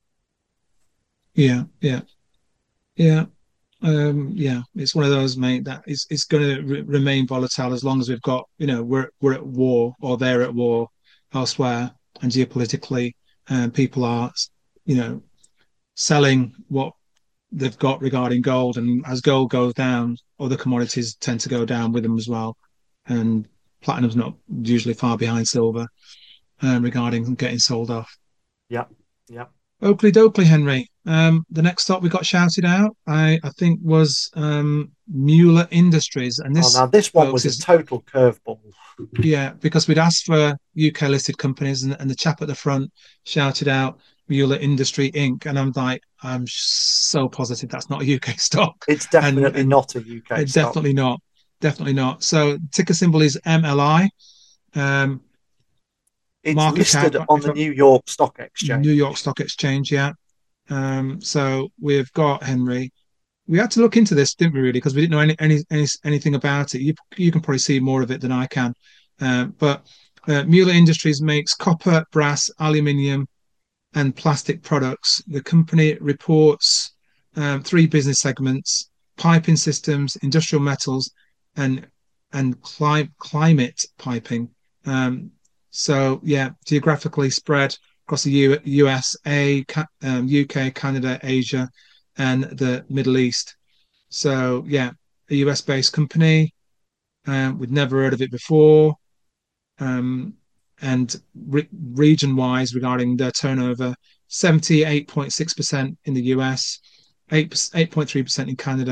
Yeah, yeah, yeah. Um, yeah, it's one of those, mate, that is it's going to re remain volatile as long as we've got, you know, we're we're at war or they're at war elsewhere, and geopolitically, um, people are, you know, selling what they've got regarding gold, and as gold goes down, other commodities tend to go down with them as well, and platinum's not usually far behind silver, um, regarding getting sold off. Yeah, yeah. Oakley dokley, Henry. Um, the next stop we got shouted out, I, I think, was um, Mueller Industries. And Oh, this, now this one folks, was a is, total curveball. yeah, because we'd asked for U K listed companies, and, and the chap at the front shouted out Mueller Industry Incorporated. And I'm like, I'm so positive that's not a U K stock. It's And, definitely and not a U K uh, stock. definitely not. Definitely not. So ticker symbol is M L I. Um, It's market cap, listed on if the I'm, New York Stock New York Exchange. Stock Exchange, yeah. Um, so we've got Henry. We had to look into this, didn't we? Really, because we didn't know any, any, any anything about it. You you can probably see more of it than I can. Um, but uh, Mueller Industries makes copper, brass, aluminium, and plastic products. The company reports um, three business segments: piping systems, industrial metals, and and cli- climate piping. Um, so yeah, geographically spread across the U- USA, um, U K, Canada, Asia, and the Middle East. So yeah, a U S based company. Um, we'd never heard of it before. Um, and re- region wise, regarding their turnover, seventy-eight point six percent in the U S, eight, eight point three percent in Canada,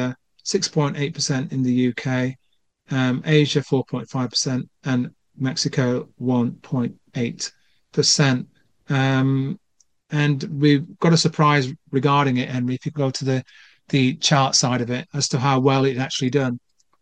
six point eight percent in the U K, um, Asia four point five percent, and Mexico one point eight percent. Um, and we've got a surprise regarding it, Henry, if you go to the, the chart side of it as to how well it's actually done.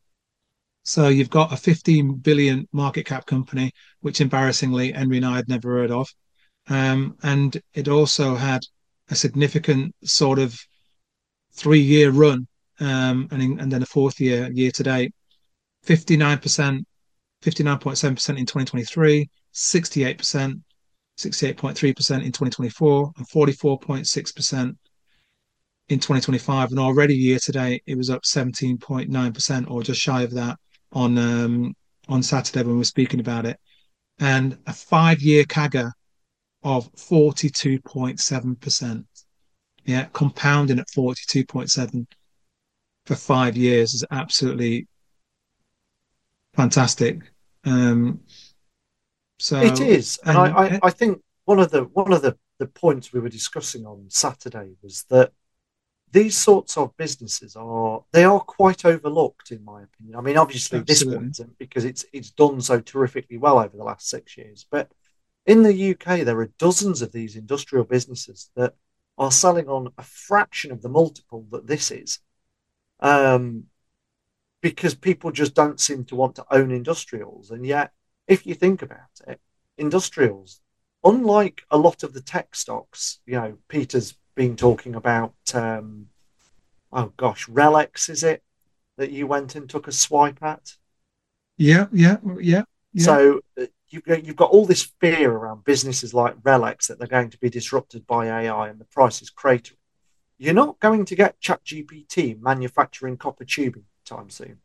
So you've got a fifteen billion market cap company, which embarrassingly Henry and I had never heard of. Um, and it also had a significant sort of three year run, um, and, in, and then a fourth year, year to date, fifty-nine percent, fifty-nine point seven percent in twenty twenty-three, sixty-eight percent, sixty-eight point three percent in twenty twenty-four, and forty-four point six percent in twenty twenty-five. And already year to date, it was up seventeen point nine percent or just shy of that on um, on Saturday when we were speaking about it. And a five year C A G R of forty-two point seven percent. Yeah, compounding at forty-two point seven for five years is absolutely fantastic. Um, so it is, and, and I, I, uh, I think one of the one of the, the points we were discussing on Saturday was that these sorts of businesses are they are quite overlooked, in my opinion. I mean, obviously absolutely. This one isn't because it's it's done so terrifically well over the last six years. But in the U K, there are dozens of these industrial businesses that are selling on a fraction of the multiple that this is, um, because people just don't seem to want to own industrials. And yet, if you think about it, industrials, unlike a lot of the tech stocks, you know, Peter's been talking about, um, oh gosh, Relex, is it, that you went and took a swipe at? Yeah, yeah, yeah. yeah. So uh, you've, you've got all this fear around businesses like Relex that they're going to be disrupted by A I and the price is cratering. You're not going to get ChatGPT manufacturing copper tubing anytime soon.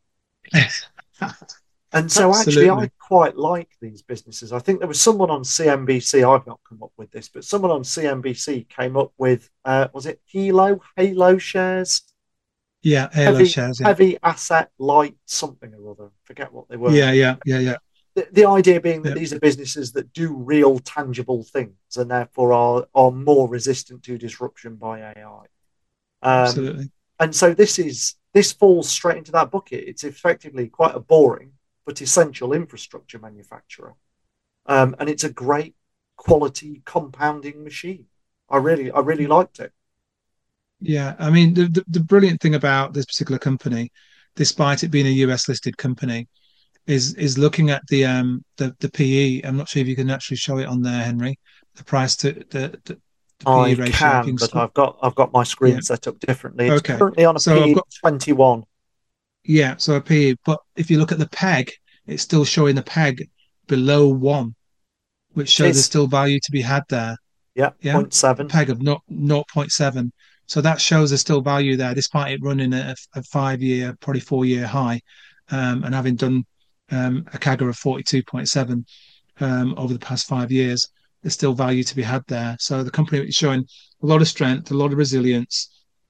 And so Absolutely. Actually, I quite like these businesses. I think there was someone on C N B C, I've not come up with this, but someone on C N B C came up with, uh, was it Halo, Halo shares? Yeah, Halo heavy, shares. Yeah. Heavy asset light something or other. Forget what they were. Yeah, yeah, yeah, yeah. The, the idea being that yeah. these are businesses that do real tangible things and therefore are, are more resistant to disruption by A I. Um, Absolutely. And so this is this falls straight into that bucket. It's effectively quite a boring but essential infrastructure manufacturer. Um, and it's a great quality compounding machine. I really, I really liked it. Yeah, I mean, the, the, the brilliant thing about this particular company, despite it being a U S listed company, is is looking at the um the, the P E. I'm not sure if you can actually show it on there, Henry. The price to the, the, the P E I ratio. can, but I've got I've got my screen yeah. set up differently. It's okay. currently on a so P E got, twenty-one. Yeah, so a P E, but if you look at the P E G, it's still showing the P E G below one, which shows it's, there's still value to be had there. Yeah, yeah? zero point seven. P E G of not zero point seven. So that shows there's still value there, despite it running a, a five-year, probably four-year high, um, and having done um, a C A G R of forty-two point seven um, over the past five years. There's still value to be had there. So the company is showing a lot of strength, a lot of resilience,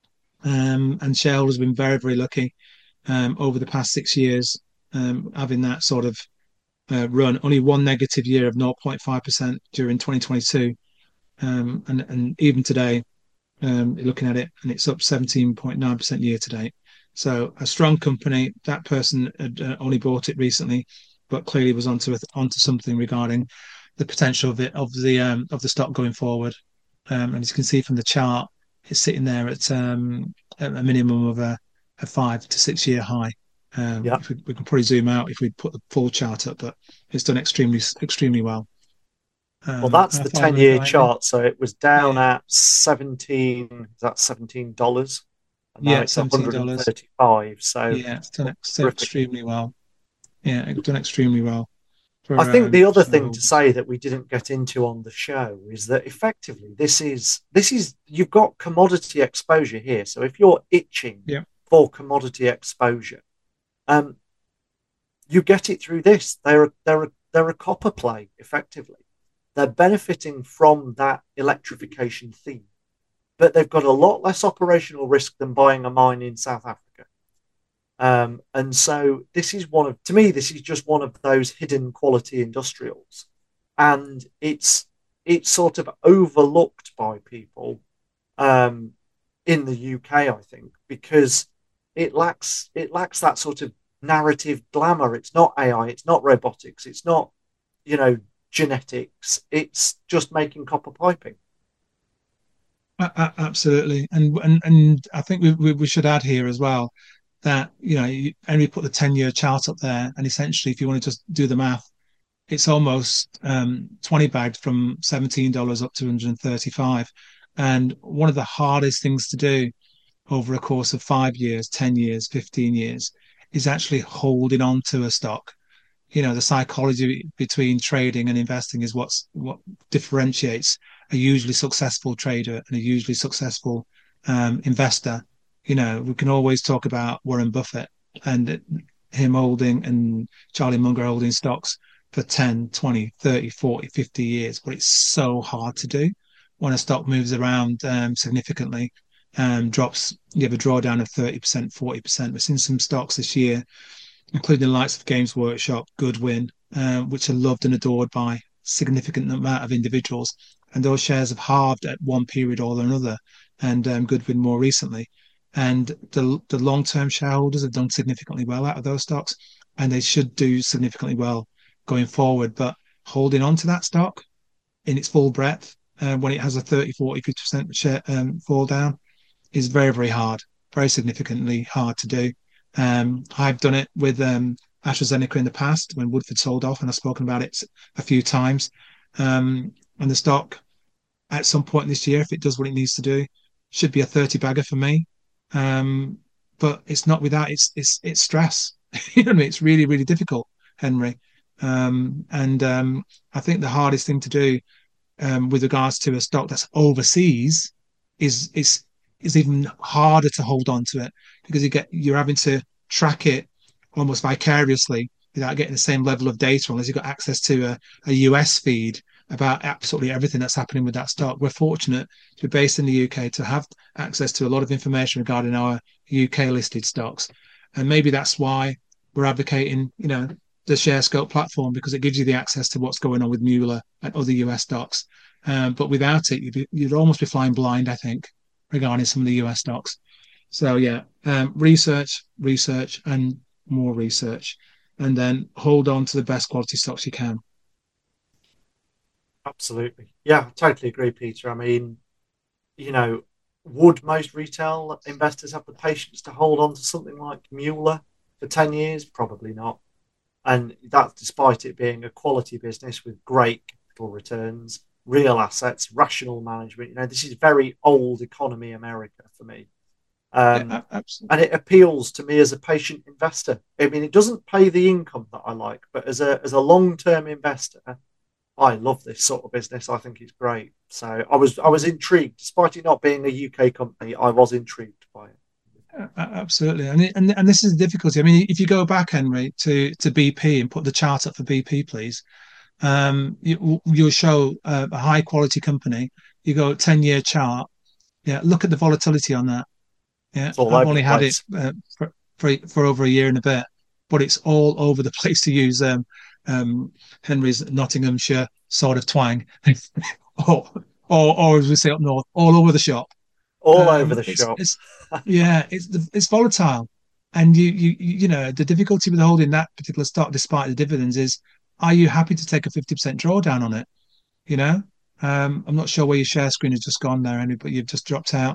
um, and shareholders have been very, very lucky um, over the past six years um, having that sort of uh, run. Only one negative year of zero point five percent during twenty twenty-two, um, and and even today, um, looking at it, and it's up seventeen point nine percent year to date. So a strong company. That person had uh, only bought it recently, but clearly was onto onto something regarding the potential of it of the um, of the stock going forward. Um, and as you can see from the chart, it's sitting there at, um, at a minimum of a, a five to six year high. Um, yeah. if we, we can probably zoom out if we put the full chart up, but it's done extremely extremely well. Um, well, that's the ten year chart. So it was down yeah. at seventeen. That's seventeen dollars. Yeah, it's one hundred thirty-five. So yeah, it's done ex- extremely well. Yeah, it's done extremely well. For, I think um, the other thing to say that we didn't get into on the show is that effectively this is this is you've got commodity exposure here. So if you're itching yeah. for commodity exposure, um, you get it through this. They're a, they're a, they're a copper play effectively. They're benefiting from that electrification theme, but they've got a lot less operational risk than buying a mine in South Africa. Um, and so this is one of, to me, this is just one of those hidden quality industrials. And it's, it's sort of overlooked by people um, in the U K, I think, because it lacks it lacks that sort of narrative glamour. It's not A I, it's not robotics, it's not, you know, genetics. It's just making copper piping. A- absolutely, and and and I think we, we we should add here as well that, you know, you, and we put the ten year chart up there, and essentially, if you want to just do the math, it's almost um, twenty bagged from seventeen dollars up to one hundred thirty-five. And one of the hardest things to do over a course of five years, ten years, fifteen years is actually holding on to a stock. You know, the psychology between trading and investing is what's what differentiates a usually successful trader and a usually successful um, investor. You know, we can always talk about Warren Buffett and him holding and Charlie Munger holding stocks for ten, twenty, thirty, forty, fifty years, but it's so hard to do when a stock moves around um, significantly, um, drops, you have a drawdown of thirty percent, forty percent. We've seen some stocks this year, including the likes of Games Workshop, Goodwin, uh, which are loved and adored by a significant amount of individuals. And those shares have halved at one period or another, and um, Goodwin more recently. And the, the long-term shareholders have done significantly well out of those stocks, and they should do significantly well going forward. But holding on to that stock in its full breadth, uh, when it has a thirty, forty, fifty percent share um, fall down, is very, very hard, very significantly hard to do. Um, I've done it with um, AstraZeneca in the past when Woodford sold off, and I've spoken about it a few times. Um, and the stock, at some point this year, if it does what it needs to do, should be a thirty bagger for me. Um, but it's not without it's it's it's stress. You know what I mean? It's really, really difficult, Henry. Um, and um, I think the hardest thing to do um, with regards to a stock that's overseas is is is even harder to hold on to it, because you get you're having to track it almost vicariously without getting the same level of data unless you've got access to a, a U S feed about absolutely everything that's happening with that stock. We're fortunate to be based in the U K to have access to a lot of information regarding our U K listed stocks. And maybe that's why we're advocating, you know, the ShareScope platform, because it gives you the access to what's going on with Mueller and other U S stocks. Um, but without it, you'd, be, you'd almost be flying blind, I think, regarding some of the U S stocks. So yeah, um, research, research, and more research, and then hold on to the best quality stocks you can. Absolutely. Yeah, I totally agree, Peter. I mean, you know, would most retail investors have the patience to hold on to something like Mueller for ten years? Probably not. And that's despite it being a quality business with great capital returns, real assets, rational management. You know, this is very old economy America for me. Um, Yeah, absolutely. and it appeals to me as a patient investor. I mean, it doesn't pay the income that I like, but as a as a long term investor, I love this sort of business. I think it's great. So I was I was intrigued, despite it not being a U K company. I was intrigued by it. Absolutely, and, and and this is the difficulty. I mean, if you go back, Henry, to to B P and put the chart up for B P, please, um, you, you'll show a, a high quality company. You go ten year chart. Yeah, look at the volatility on that. Yeah, It's all I've over only the had it place. uh, for, for for over a year and a bit, but it's all over the place, to use um, um, Henry's Nottinghamshire sort of twang, or, or or as we say up north, all over the shop. All over Um, the it's shop. it's yeah, it's it's volatile, and you you you know the difficulty with holding that particular stock despite the dividends is, are you happy to take a fifty percent drawdown on it? You know, um, I'm not sure where your share screen has just gone there, Henry, but you've just dropped out.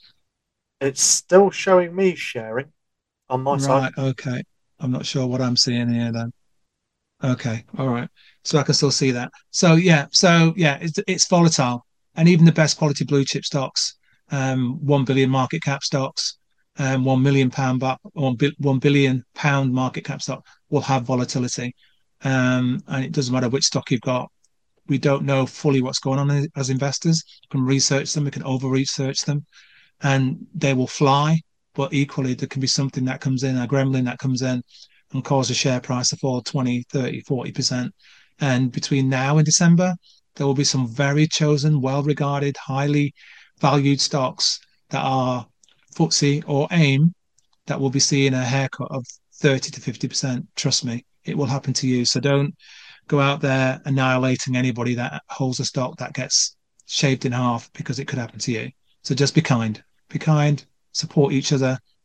It's still showing me sharing on my side. Right, okay. I'm not sure what I'm seeing here then. Okay, all right. So I can still see that. So yeah, so yeah, it's it's volatile, and even the best quality blue chip stocks, um, one billion market cap stocks, um, one million pound, ba- one, bi- one billion pound market cap stock will have volatility, um, and it doesn't matter which stock you've got. We don't know fully what's going on as investors. We can research them, we can over research them, and they will fly. But equally, there can be something that comes in, a gremlin that comes in and cause the share price to fall twenty, thirty, forty percent. And between now and December, there will be some very chosen, well regarded, highly valued stocks that are F T S E or AIM that will be seeing a haircut of thirty to fifty percent. Trust me, it will happen to you. So don't go out there annihilating anybody that holds a stock that gets shaved in half, because it could happen to you. So just be kind, be kind, support each other,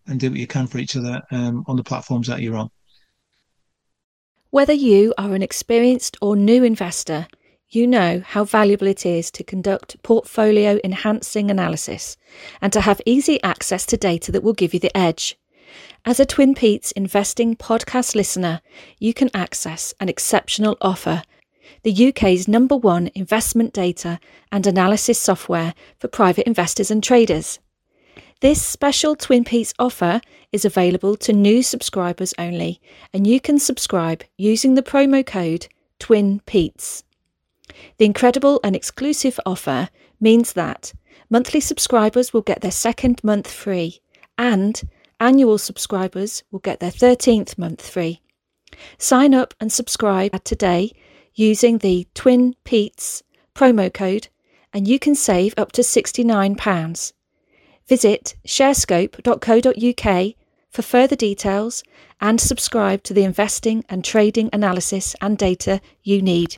and do what you can for each other um, on the platforms that you're on. Whether you are an experienced or new investor, you know how valuable it is to conduct portfolio enhancing analysis and to have easy access to data that will give you the edge. As a Twin Peaks investing podcast listener, you can access an exceptional offer, the U K's number one investment data and analysis software for private investors and traders. This special Twin Peaks offer is available to new subscribers only, and you can subscribe using the promo code TWINPETES. The incredible and exclusive offer means that monthly subscribers will get their second month free, and annual subscribers will get their thirteenth month free. Sign up and subscribe today using the Twin Petes promo code, and you can save up to sixty-nine pounds. Visit sharescope dot co dot uk for further details and subscribe to the investing and trading analysis and data you need.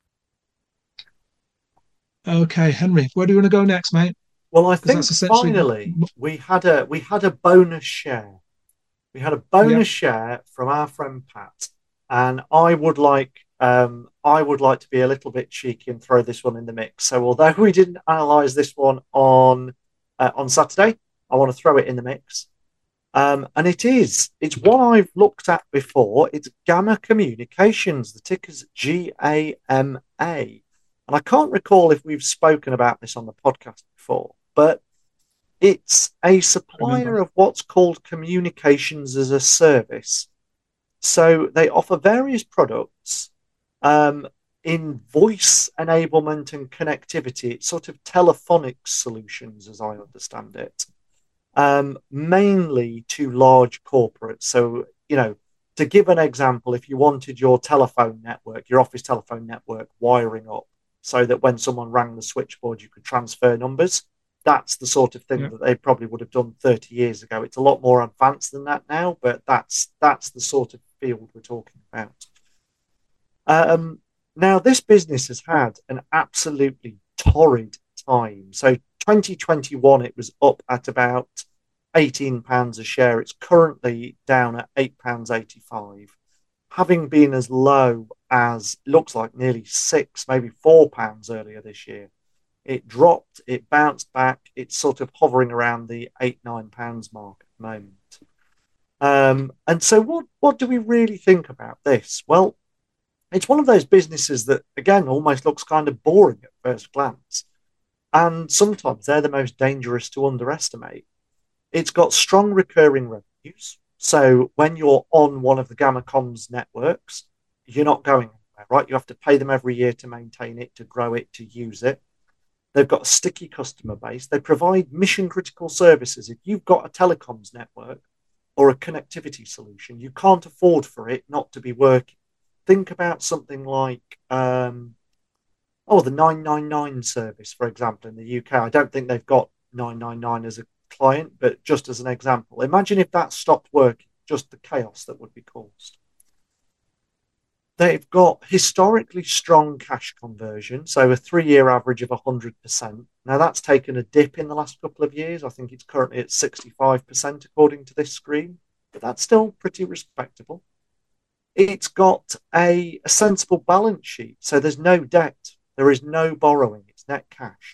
Okay, Henry, where do you want to go next, mate? Well, I think essentially... finally we had a we had a bonus share. We had a bonus yep. share from our friend Pat, and I would like um, I would like to be a little bit cheeky and throw this one in the mix. So, although we didn't analyse this one on uh, on Saturday, I want to throw it in the mix. Um, and it is it's one I've looked at before. It's Gamma Communications. The ticker's G A M A. And I can't recall if we've spoken about this on the podcast before, but it's a supplier of what's called communications as a service. So they offer various products um, in voice enablement and connectivity. It's sort of telephonic solutions, as I understand it, um, mainly to large corporates. So, you know, to give an example, if you wanted your telephone network, your office telephone network wiring up, so that when someone rang the switchboard, you could transfer numbers. That's the sort of thing yeah. that they probably would have done thirty years ago. It's a lot more advanced than that now, but that's that's the sort of field we're talking about. Um, now, this business has had an absolutely torrid time. So twenty twenty-one, it was up at about eighteen pounds a share. It's currently down at eight pounds eighty-five. Having been as low as looks like nearly six, maybe four pounds earlier this year. It dropped, it bounced back, it's sort of hovering around the eight, nine pounds mark at the moment. Um, and so what, what do we really think about this? Well, it's one of those businesses that, again, almost looks kind of boring at first glance. And sometimes they're the most dangerous to underestimate. It's got strong recurring revenues. So when you're on one of the Gamma Comms networks, you're not going anywhere, right? You have to pay them every year to maintain it, to grow it, to use it. They've got a sticky customer base. They provide mission-critical services. If you've got a telecoms network or a connectivity solution, you can't afford for it not to be working. Think about something like, um, oh, the nine nine nine service, for example, in the U K. I don't think they've got nine nine nine as a client, but just as an example, imagine if that stopped working, just the chaos that would be caused. They've got historically strong cash conversion, so a three-year average of one hundred percent. Now, that's taken a dip in the last couple of years. I think it's currently at sixty-five percent according to this screen, but that's still pretty respectable. It's got a, a sensible balance sheet, so there's no debt. There is no borrowing. It's net cash.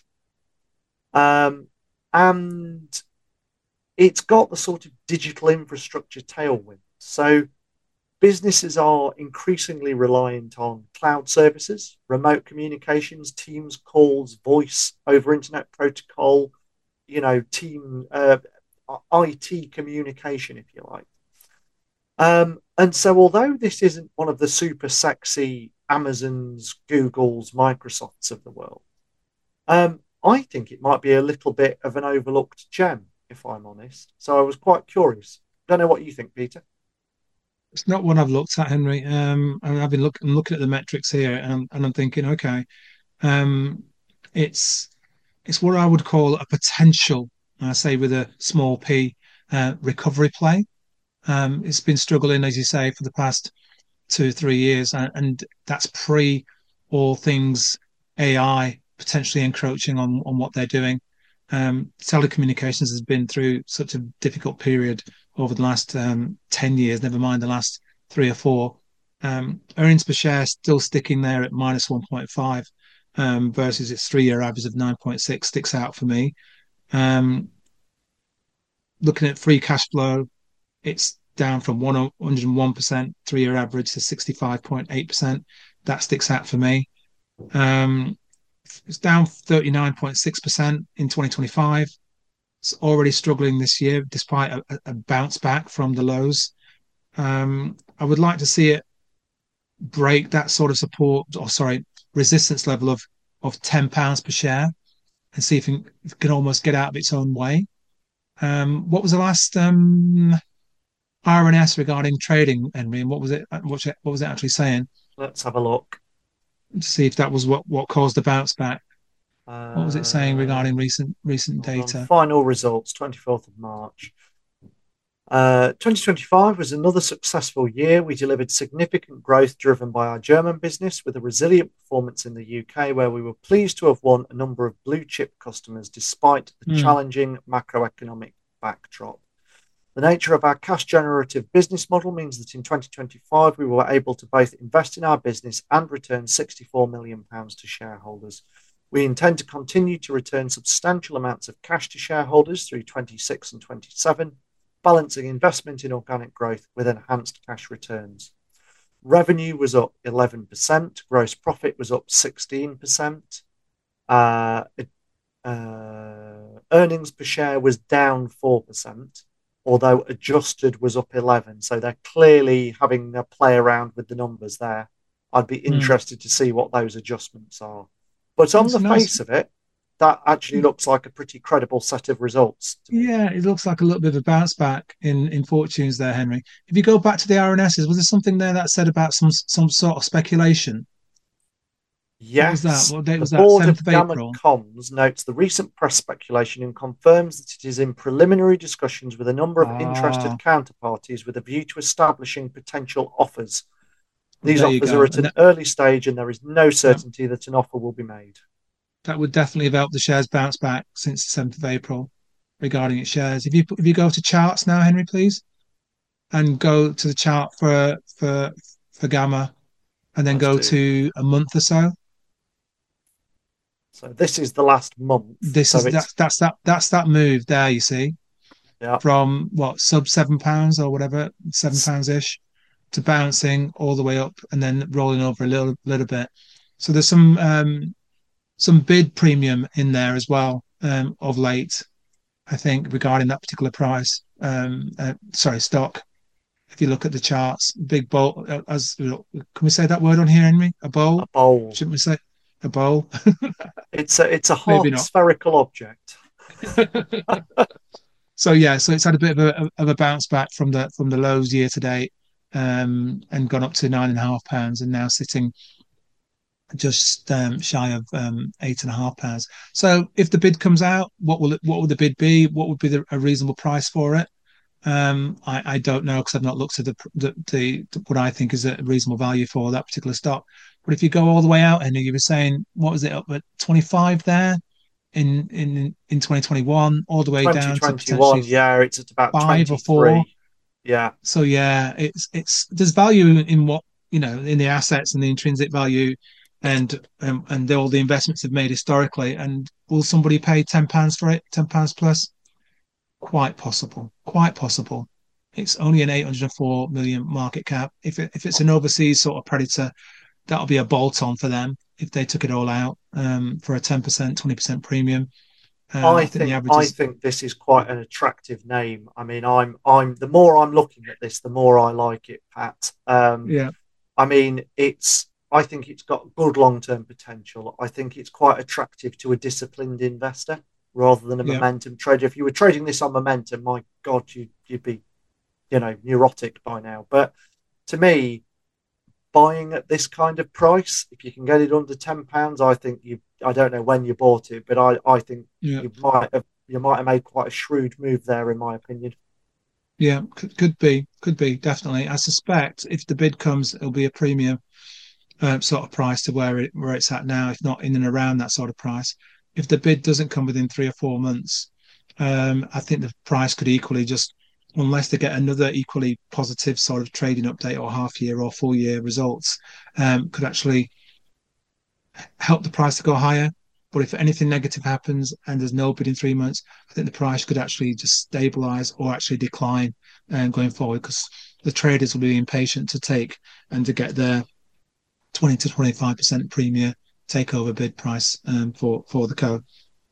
Um, and it's got the sort of digital infrastructure tailwind. So businesses are increasingly reliant on cloud services, remote communications, Teams calls, voice over internet protocol, you know, team uh, I T communication, if you like. Um, and so although this isn't one of the super sexy Amazons, Googles, Microsofts of the world, um, I think it might be a little bit of an overlooked gem, if I'm honest. So I was quite curious. Don't know what you think, Peter. It's not one I've looked at, Henry. Um, and I've been look, I'm looking at the metrics here, and I'm, and I'm thinking, okay, um, it's it's what I would call a potential, I say with a small p, uh, recovery play. Um, it's been struggling, as you say, for the past two, three years, and, and that's pre all things A I potentially encroaching on, on what they're doing. Um, telecommunications has been through such a difficult period over the last um, ten years, never mind the last three or four. Um, earnings per share still sticking there at minus one point five um, versus its three-year average of nine point six sticks out for me. Um, looking at free cash flow, it's down from one hundred one percent three-year average to sixty-five point eight percent. That sticks out for me. Um, it's down thirty-nine point six percent in twenty twenty-five. It's already struggling this year despite a, a bounce back from the lows. Um, I would like to see it break that sort of support, or sorry, resistance level of of ten pounds per share, and see if it, if it can almost get out of its own way. Um, what was the last um, R N S regarding trading, Henry? And what was it? What, what was it actually saying? Let's have a look. To see if that was what what caused the bounce back. Uh, What was it saying regarding recent recent data? Final results, twenty-fourth of March. Uh, twenty twenty-five was another successful year. We delivered significant growth driven by our German business with a resilient performance in the U K, where we were pleased to have won a number of blue chip customers despite the mm. challenging macroeconomic backdrop. The nature of our cash generative business model means that in twenty twenty-five, we were able to both invest in our business and return sixty-four million pounds to shareholders. We intend to continue to return substantial amounts of cash to shareholders through twenty-six and twenty-seven, balancing investment in organic growth with enhanced cash returns. Revenue was up eleven percent, gross profit was up sixteen percent, uh, it, uh, earnings per share was down four percent, although adjusted was up eleven. So they're clearly having a play around with the numbers there. I'd be interested mm. to see what those adjustments are. But on That's the nice. face of it, that actually looks like a pretty credible set of results. Yeah, it looks like a little bit of a bounce back in, in fortunes there, Henry. If you go back to the R N Ss, was there something there that said about some some sort of speculation? Yes. What was that? What date was the that? Board seventh of, of Gamma April. Comms notes the recent press speculation and confirms that it is in preliminary discussions with a number of ah. interested counterparties with a view to establishing potential offers. These there offers are at an that, early stage and there is no certainty yeah. that an offer will be made. That would definitely have helped the shares bounce back since the seventh of April regarding its shares. If you if you go to charts now, Henry, please, and go to the chart for for for Gamma, and then Let's go do. to a month or so. So this is the last month. This so is that's that's that that's that move there. You see, yeah, from what sub seven pounds or whatever, seven pounds ish, to bouncing all the way up and then rolling over a little little bit. So there's some um, some bid premium in there as well um, of late, I think, regarding that particular price. Um, uh, sorry, stock. If you look at the charts, big bowl. As can we say that word on here, Henry? A bowl. A bowl. Shouldn't we say a bowl? it's a it's a half spherical object. So yeah, so it's had a bit of a of a bounce back from the from the lows year to date, um, and gone up to nine and a half pounds, and now sitting just um, shy of um, eight and a half pounds. So if the bid comes out, what will it, what would the bid be? What would be the, a reasonable price for it? Um, I, I don't know because I've not looked at the, the, the what I think is a reasonable value for that particular stock. But if you go all the way out, and you were saying what was it up at twenty-five there in in in twenty twenty-one, all the way down to potentially yeah, it's at about five or four. Yeah. So yeah, it's it's there's value in what you know in the assets and the intrinsic value. And um, and all the investments have made historically, and will somebody pay ten pounds for it? Ten pounds plus? Quite possible. Quite possible. It's only an eight hundred and four million market cap. If it, if it's an overseas sort of predator, that'll be a bolt on for them if they took it all out um, for a ten percent, twenty percent premium. Um, I think, think I is... think this is quite an attractive name. I mean, I'm I'm the more I'm looking at this, the more I like it, Pat. Um, yeah. I mean, it's. I think it's got good long-term potential. I think it's quite attractive to a disciplined investor rather than a yeah. momentum trader. If you were trading this on momentum, my God, you, you'd be, you know, neurotic by now. But to me, buying at this kind of price, if you can get it under ten pounds, I think you. I don't know when you bought it, but I, I think yeah. you might have you might have made quite a shrewd move there, in my opinion. Yeah, could, could be, could be definitely. I suspect if the bid comes, it'll be a premium. Um, sort of price to where it where it's at now, if not in and around that sort of price. if the bid doesn't come within three or four months, um, I think the price could equally just, unless they get another equally positive sort of trading update or half year or full year results, um, could actually help the price to go higher. But if anything negative happens and there's no bid in three months, I think the price could actually just stabilize or actually decline um, going forward, because the traders will be impatient to take and to get their twenty to twenty-five percent premium takeover bid price um, for, for the code.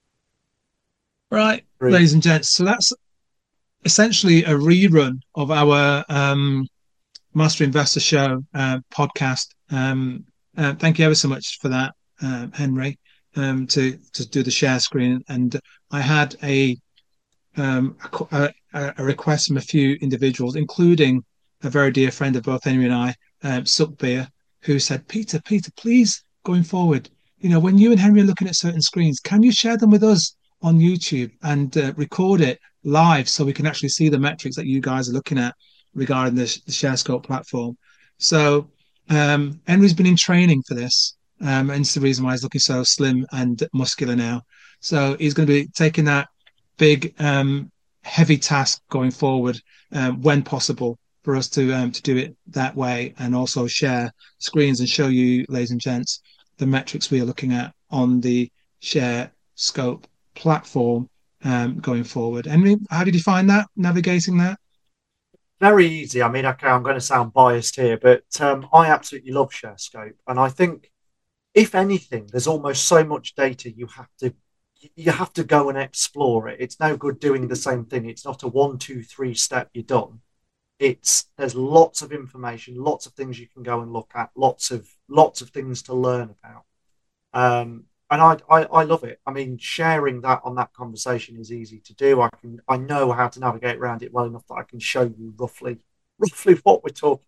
Right, Great. ladies and gents. So that's essentially a rerun of our um, Master Investor Show uh, podcast. Um, uh, thank you ever so much for that, uh, Henry, um, to to do the share screen. And I had a, um, a a request from a few individuals, including a very dear friend of both Henry and I, um, Suckbeer, who said, "Peter, Peter, please, going forward, you know, when you and Henry are looking at certain screens, can you share them with us on YouTube and uh, record it live so we can actually see the metrics that you guys are looking at regarding the, the ShareScope platform?" So um, Henry's been in training for this, um, and it's the reason why he's looking so slim and muscular now. So he's going to be taking that big, um, heavy task going forward um, when possible for us to um, to do it that way, and also share screens and show you, ladies and gents, the metrics we are looking at on the ShareScope platform um, going forward. Henry, how did you find that, navigating that? Very easy. I mean, okay, I'm going to sound biased here, but um, I absolutely love ShareScope. And I think, if anything, there's almost so much data you have to you have to go and explore it. It's no good doing the same thing. It's not a one, two, three step, you're done. It's there's lots of information, lots of things you can go and look at, lots of lots of things to learn about. Um, and I, I I love it. I mean, sharing that on that conversation is easy to do. I can I know how to navigate around it well enough that I can show you roughly roughly what we're talking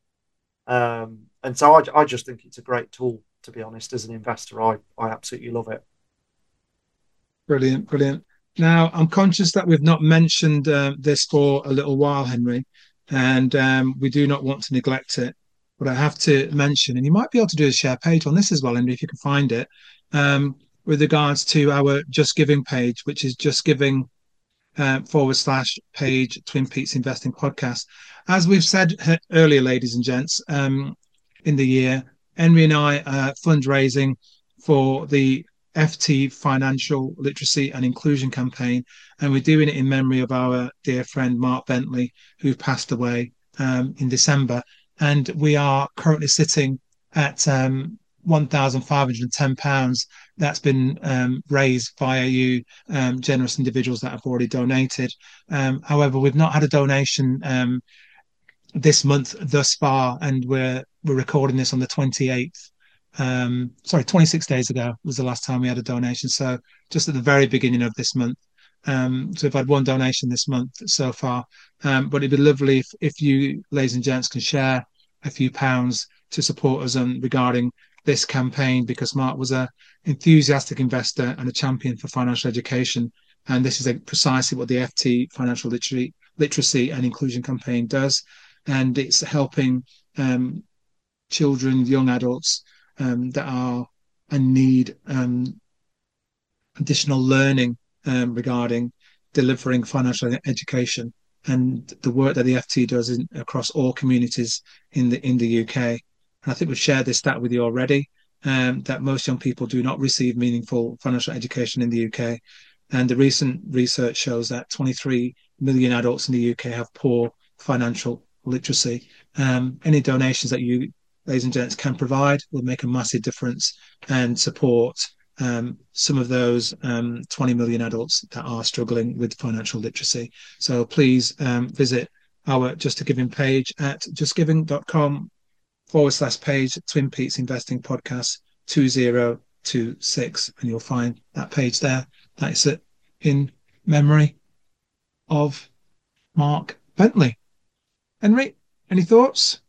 about. Um, and so I, I just think it's a great tool, to be honest. As an investor, I I absolutely love it. Brilliant, brilliant. Now, I'm conscious that we've not mentioned uh, this for a little while, Henry, and um, we do not want to neglect it. But I have to mention, and you might be able to do a share page on this as well, Henry, if you can find it, um, with regards to our Just Giving page, which is Just Giving uh, forward slash page Twin Peaks Investing Podcast. As we've said earlier, ladies and gents, um, in the year, Henry and I are fundraising for the F T Financial Literacy and Inclusion Campaign, and we're doing it in memory of our dear friend Mark Bentley, who passed away um, in December. And we are currently sitting at um, one thousand five hundred ten pounds that's been um, raised via you um, generous individuals that have already donated. Um, however, we've not had a donation um, this month thus far, and we're we're recording this on the twenty-eighth. Um, sorry, twenty-six days ago was the last time we had a donation. So just at the very beginning of this month. Um, so we've had one donation this month so far. Um, but it'd be lovely if, if you, ladies and gents, can share a few pounds to support us on regarding this campaign, because Mark was a enthusiastic investor and a champion for financial education. And this is a, precisely what the F T Financial Literacy, Literacy and Inclusion Campaign does. And it's helping um, children, young adults um, that are and need um, additional learning um, regarding delivering financial education, and the work that the F T does in, across all communities in the in the U K. And I think we've shared this stat with you already, um, that most young people do not receive meaningful financial education in the U K. And the recent research shows that twenty-three million adults in the U K have poor financial literacy. Um, any donations that you, ladies and gents, can provide will make a massive difference and support um, some of those um, twenty million adults that are struggling with financial literacy. So please um, visit our Just a Giving page at justgiving.com forward slash page Twin Peaks Investing Podcast two thousand twenty-six, and you'll find that page there. That's it, in memory of Mark Bentley. Henry, any thoughts?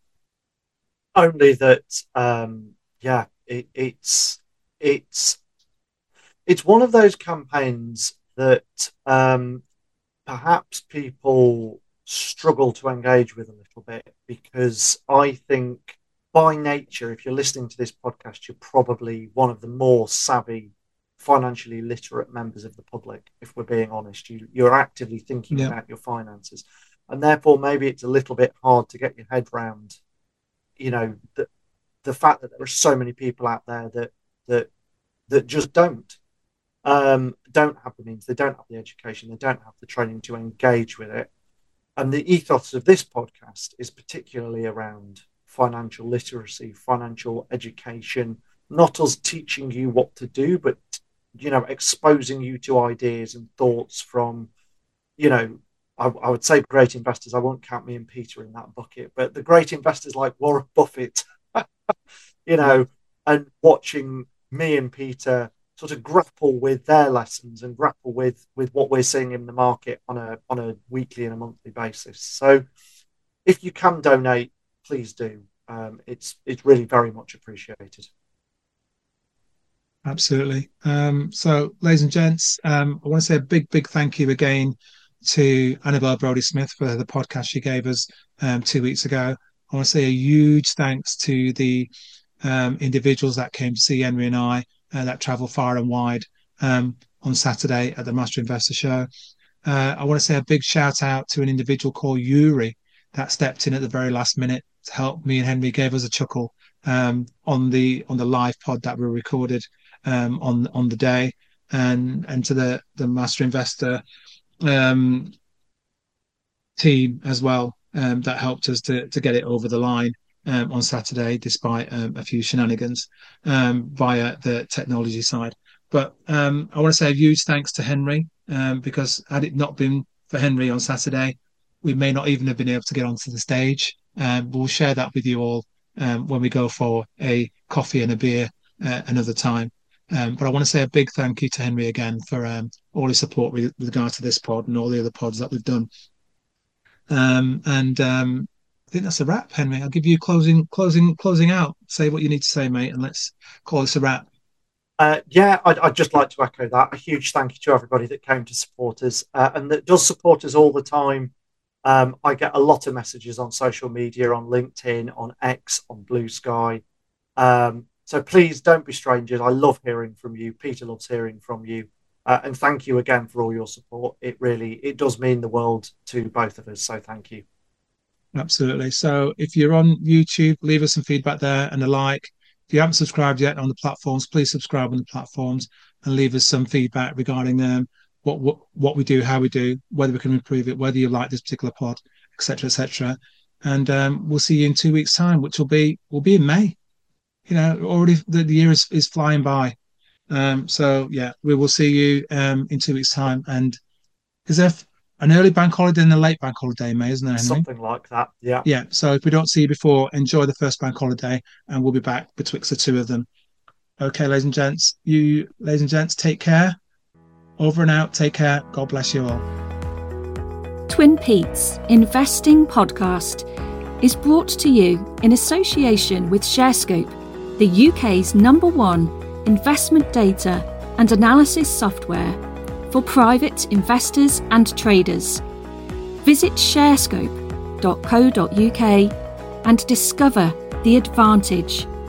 Only that, um, yeah, it, it's it's it's one of those campaigns that um, perhaps people struggle to engage with a little bit, because I think by nature, if you're listening to this podcast, you're probably one of the more savvy financially literate members of the public, if we're being honest. You, you're actively thinking Yeah. about your finances. And therefore, maybe it's a little bit hard to get your head round, you know, the, the fact that there are so many people out there that that that just don't. Um, don't have the means, they don't have the education, they don't have the training to engage with it. And the ethos of this podcast is particularly around financial literacy, financial education, not us teaching you what to do, but, you know, exposing you to ideas and thoughts from, you know, I, I would say great investors. I won't count me and Peter in that bucket, but the great investors like Warren Buffett, you know, and watching me and Peter sort of grapple with their lessons and grapple with with what we're seeing in the market on a on a weekly and a monthly basis. So if you can donate, please do. Um, it's it's really very much appreciated. Absolutely. Um, so, ladies and gents, um, I want to say a big, big thank you again to Annabelle Brodie-Smith for the podcast she gave us um, two weeks ago. I want to say a huge thanks to the um, individuals that came to see Henry and I, uh, that travel far and wide um, on Saturday at the Master Investor Show. Uh, I want to say a big shout out to an individual called Yuri that stepped in at the very last minute to help me and Henry, gave us a chuckle um, on the on the live pod that we recorded um, on on the day, and and to the the Master Investor um, team as well um, that helped us to to get it over the line um, on Saturday, despite um, a few shenanigans um, via the technology side. But um, I want to say a huge thanks to Henry, um, because had it not been for Henry on Saturday, we may not even have been able to get onto the stage. Um, we'll share that with you all um, when we go for a coffee and a beer uh, another time. Um, but I want to say a big thank you to Henry again for um, all his support with, with regard to this pod and all the other pods that we've done. Um, and um, I think that's a wrap, Henry. I'll give you closing, closing, closing out. Say what you need to say, mate, and let's call this a wrap. Uh, yeah, I'd, I'd just like to echo that. A huge thank you to everybody that came to support us uh, and that does support us all the time. Um, I get a lot of messages on social media, on LinkedIn, on X, on Blue Sky. Um, so please don't be strangers. I love hearing from you. Peter loves hearing from you. Uh, and thank you again for all your support. It really, it does mean the world to both of us. So thank you. Absolutely. So if you're on YouTube, leave us some feedback there and a like. If you haven't subscribed yet on the platforms, please subscribe on the platforms and leave us some feedback regarding them, what what what we do, how we do, whether we can improve it, whether you like this particular pod, et cetera, et cetera. And um, we'll see you in two weeks' time, which will be will be in May. You know, already the, the year is, is flying by. Um, so yeah, we will see you um, in two weeks' time. And is there an early bank holiday and a late bank holiday in May, isn't there, Henry? Something like that, yeah. Yeah, so if we don't see you before, enjoy the first bank holiday and we'll be back betwixt the two of them. Okay, ladies and gents, you, ladies and gents, take care. Over and out, take care. God bless you all. Twin Peaks Investing Podcast is brought to you in association with Sharescope, the U K's number one investment data and analysis software for private investors and traders. Visit sharescope dot co dot uk and discover the advantage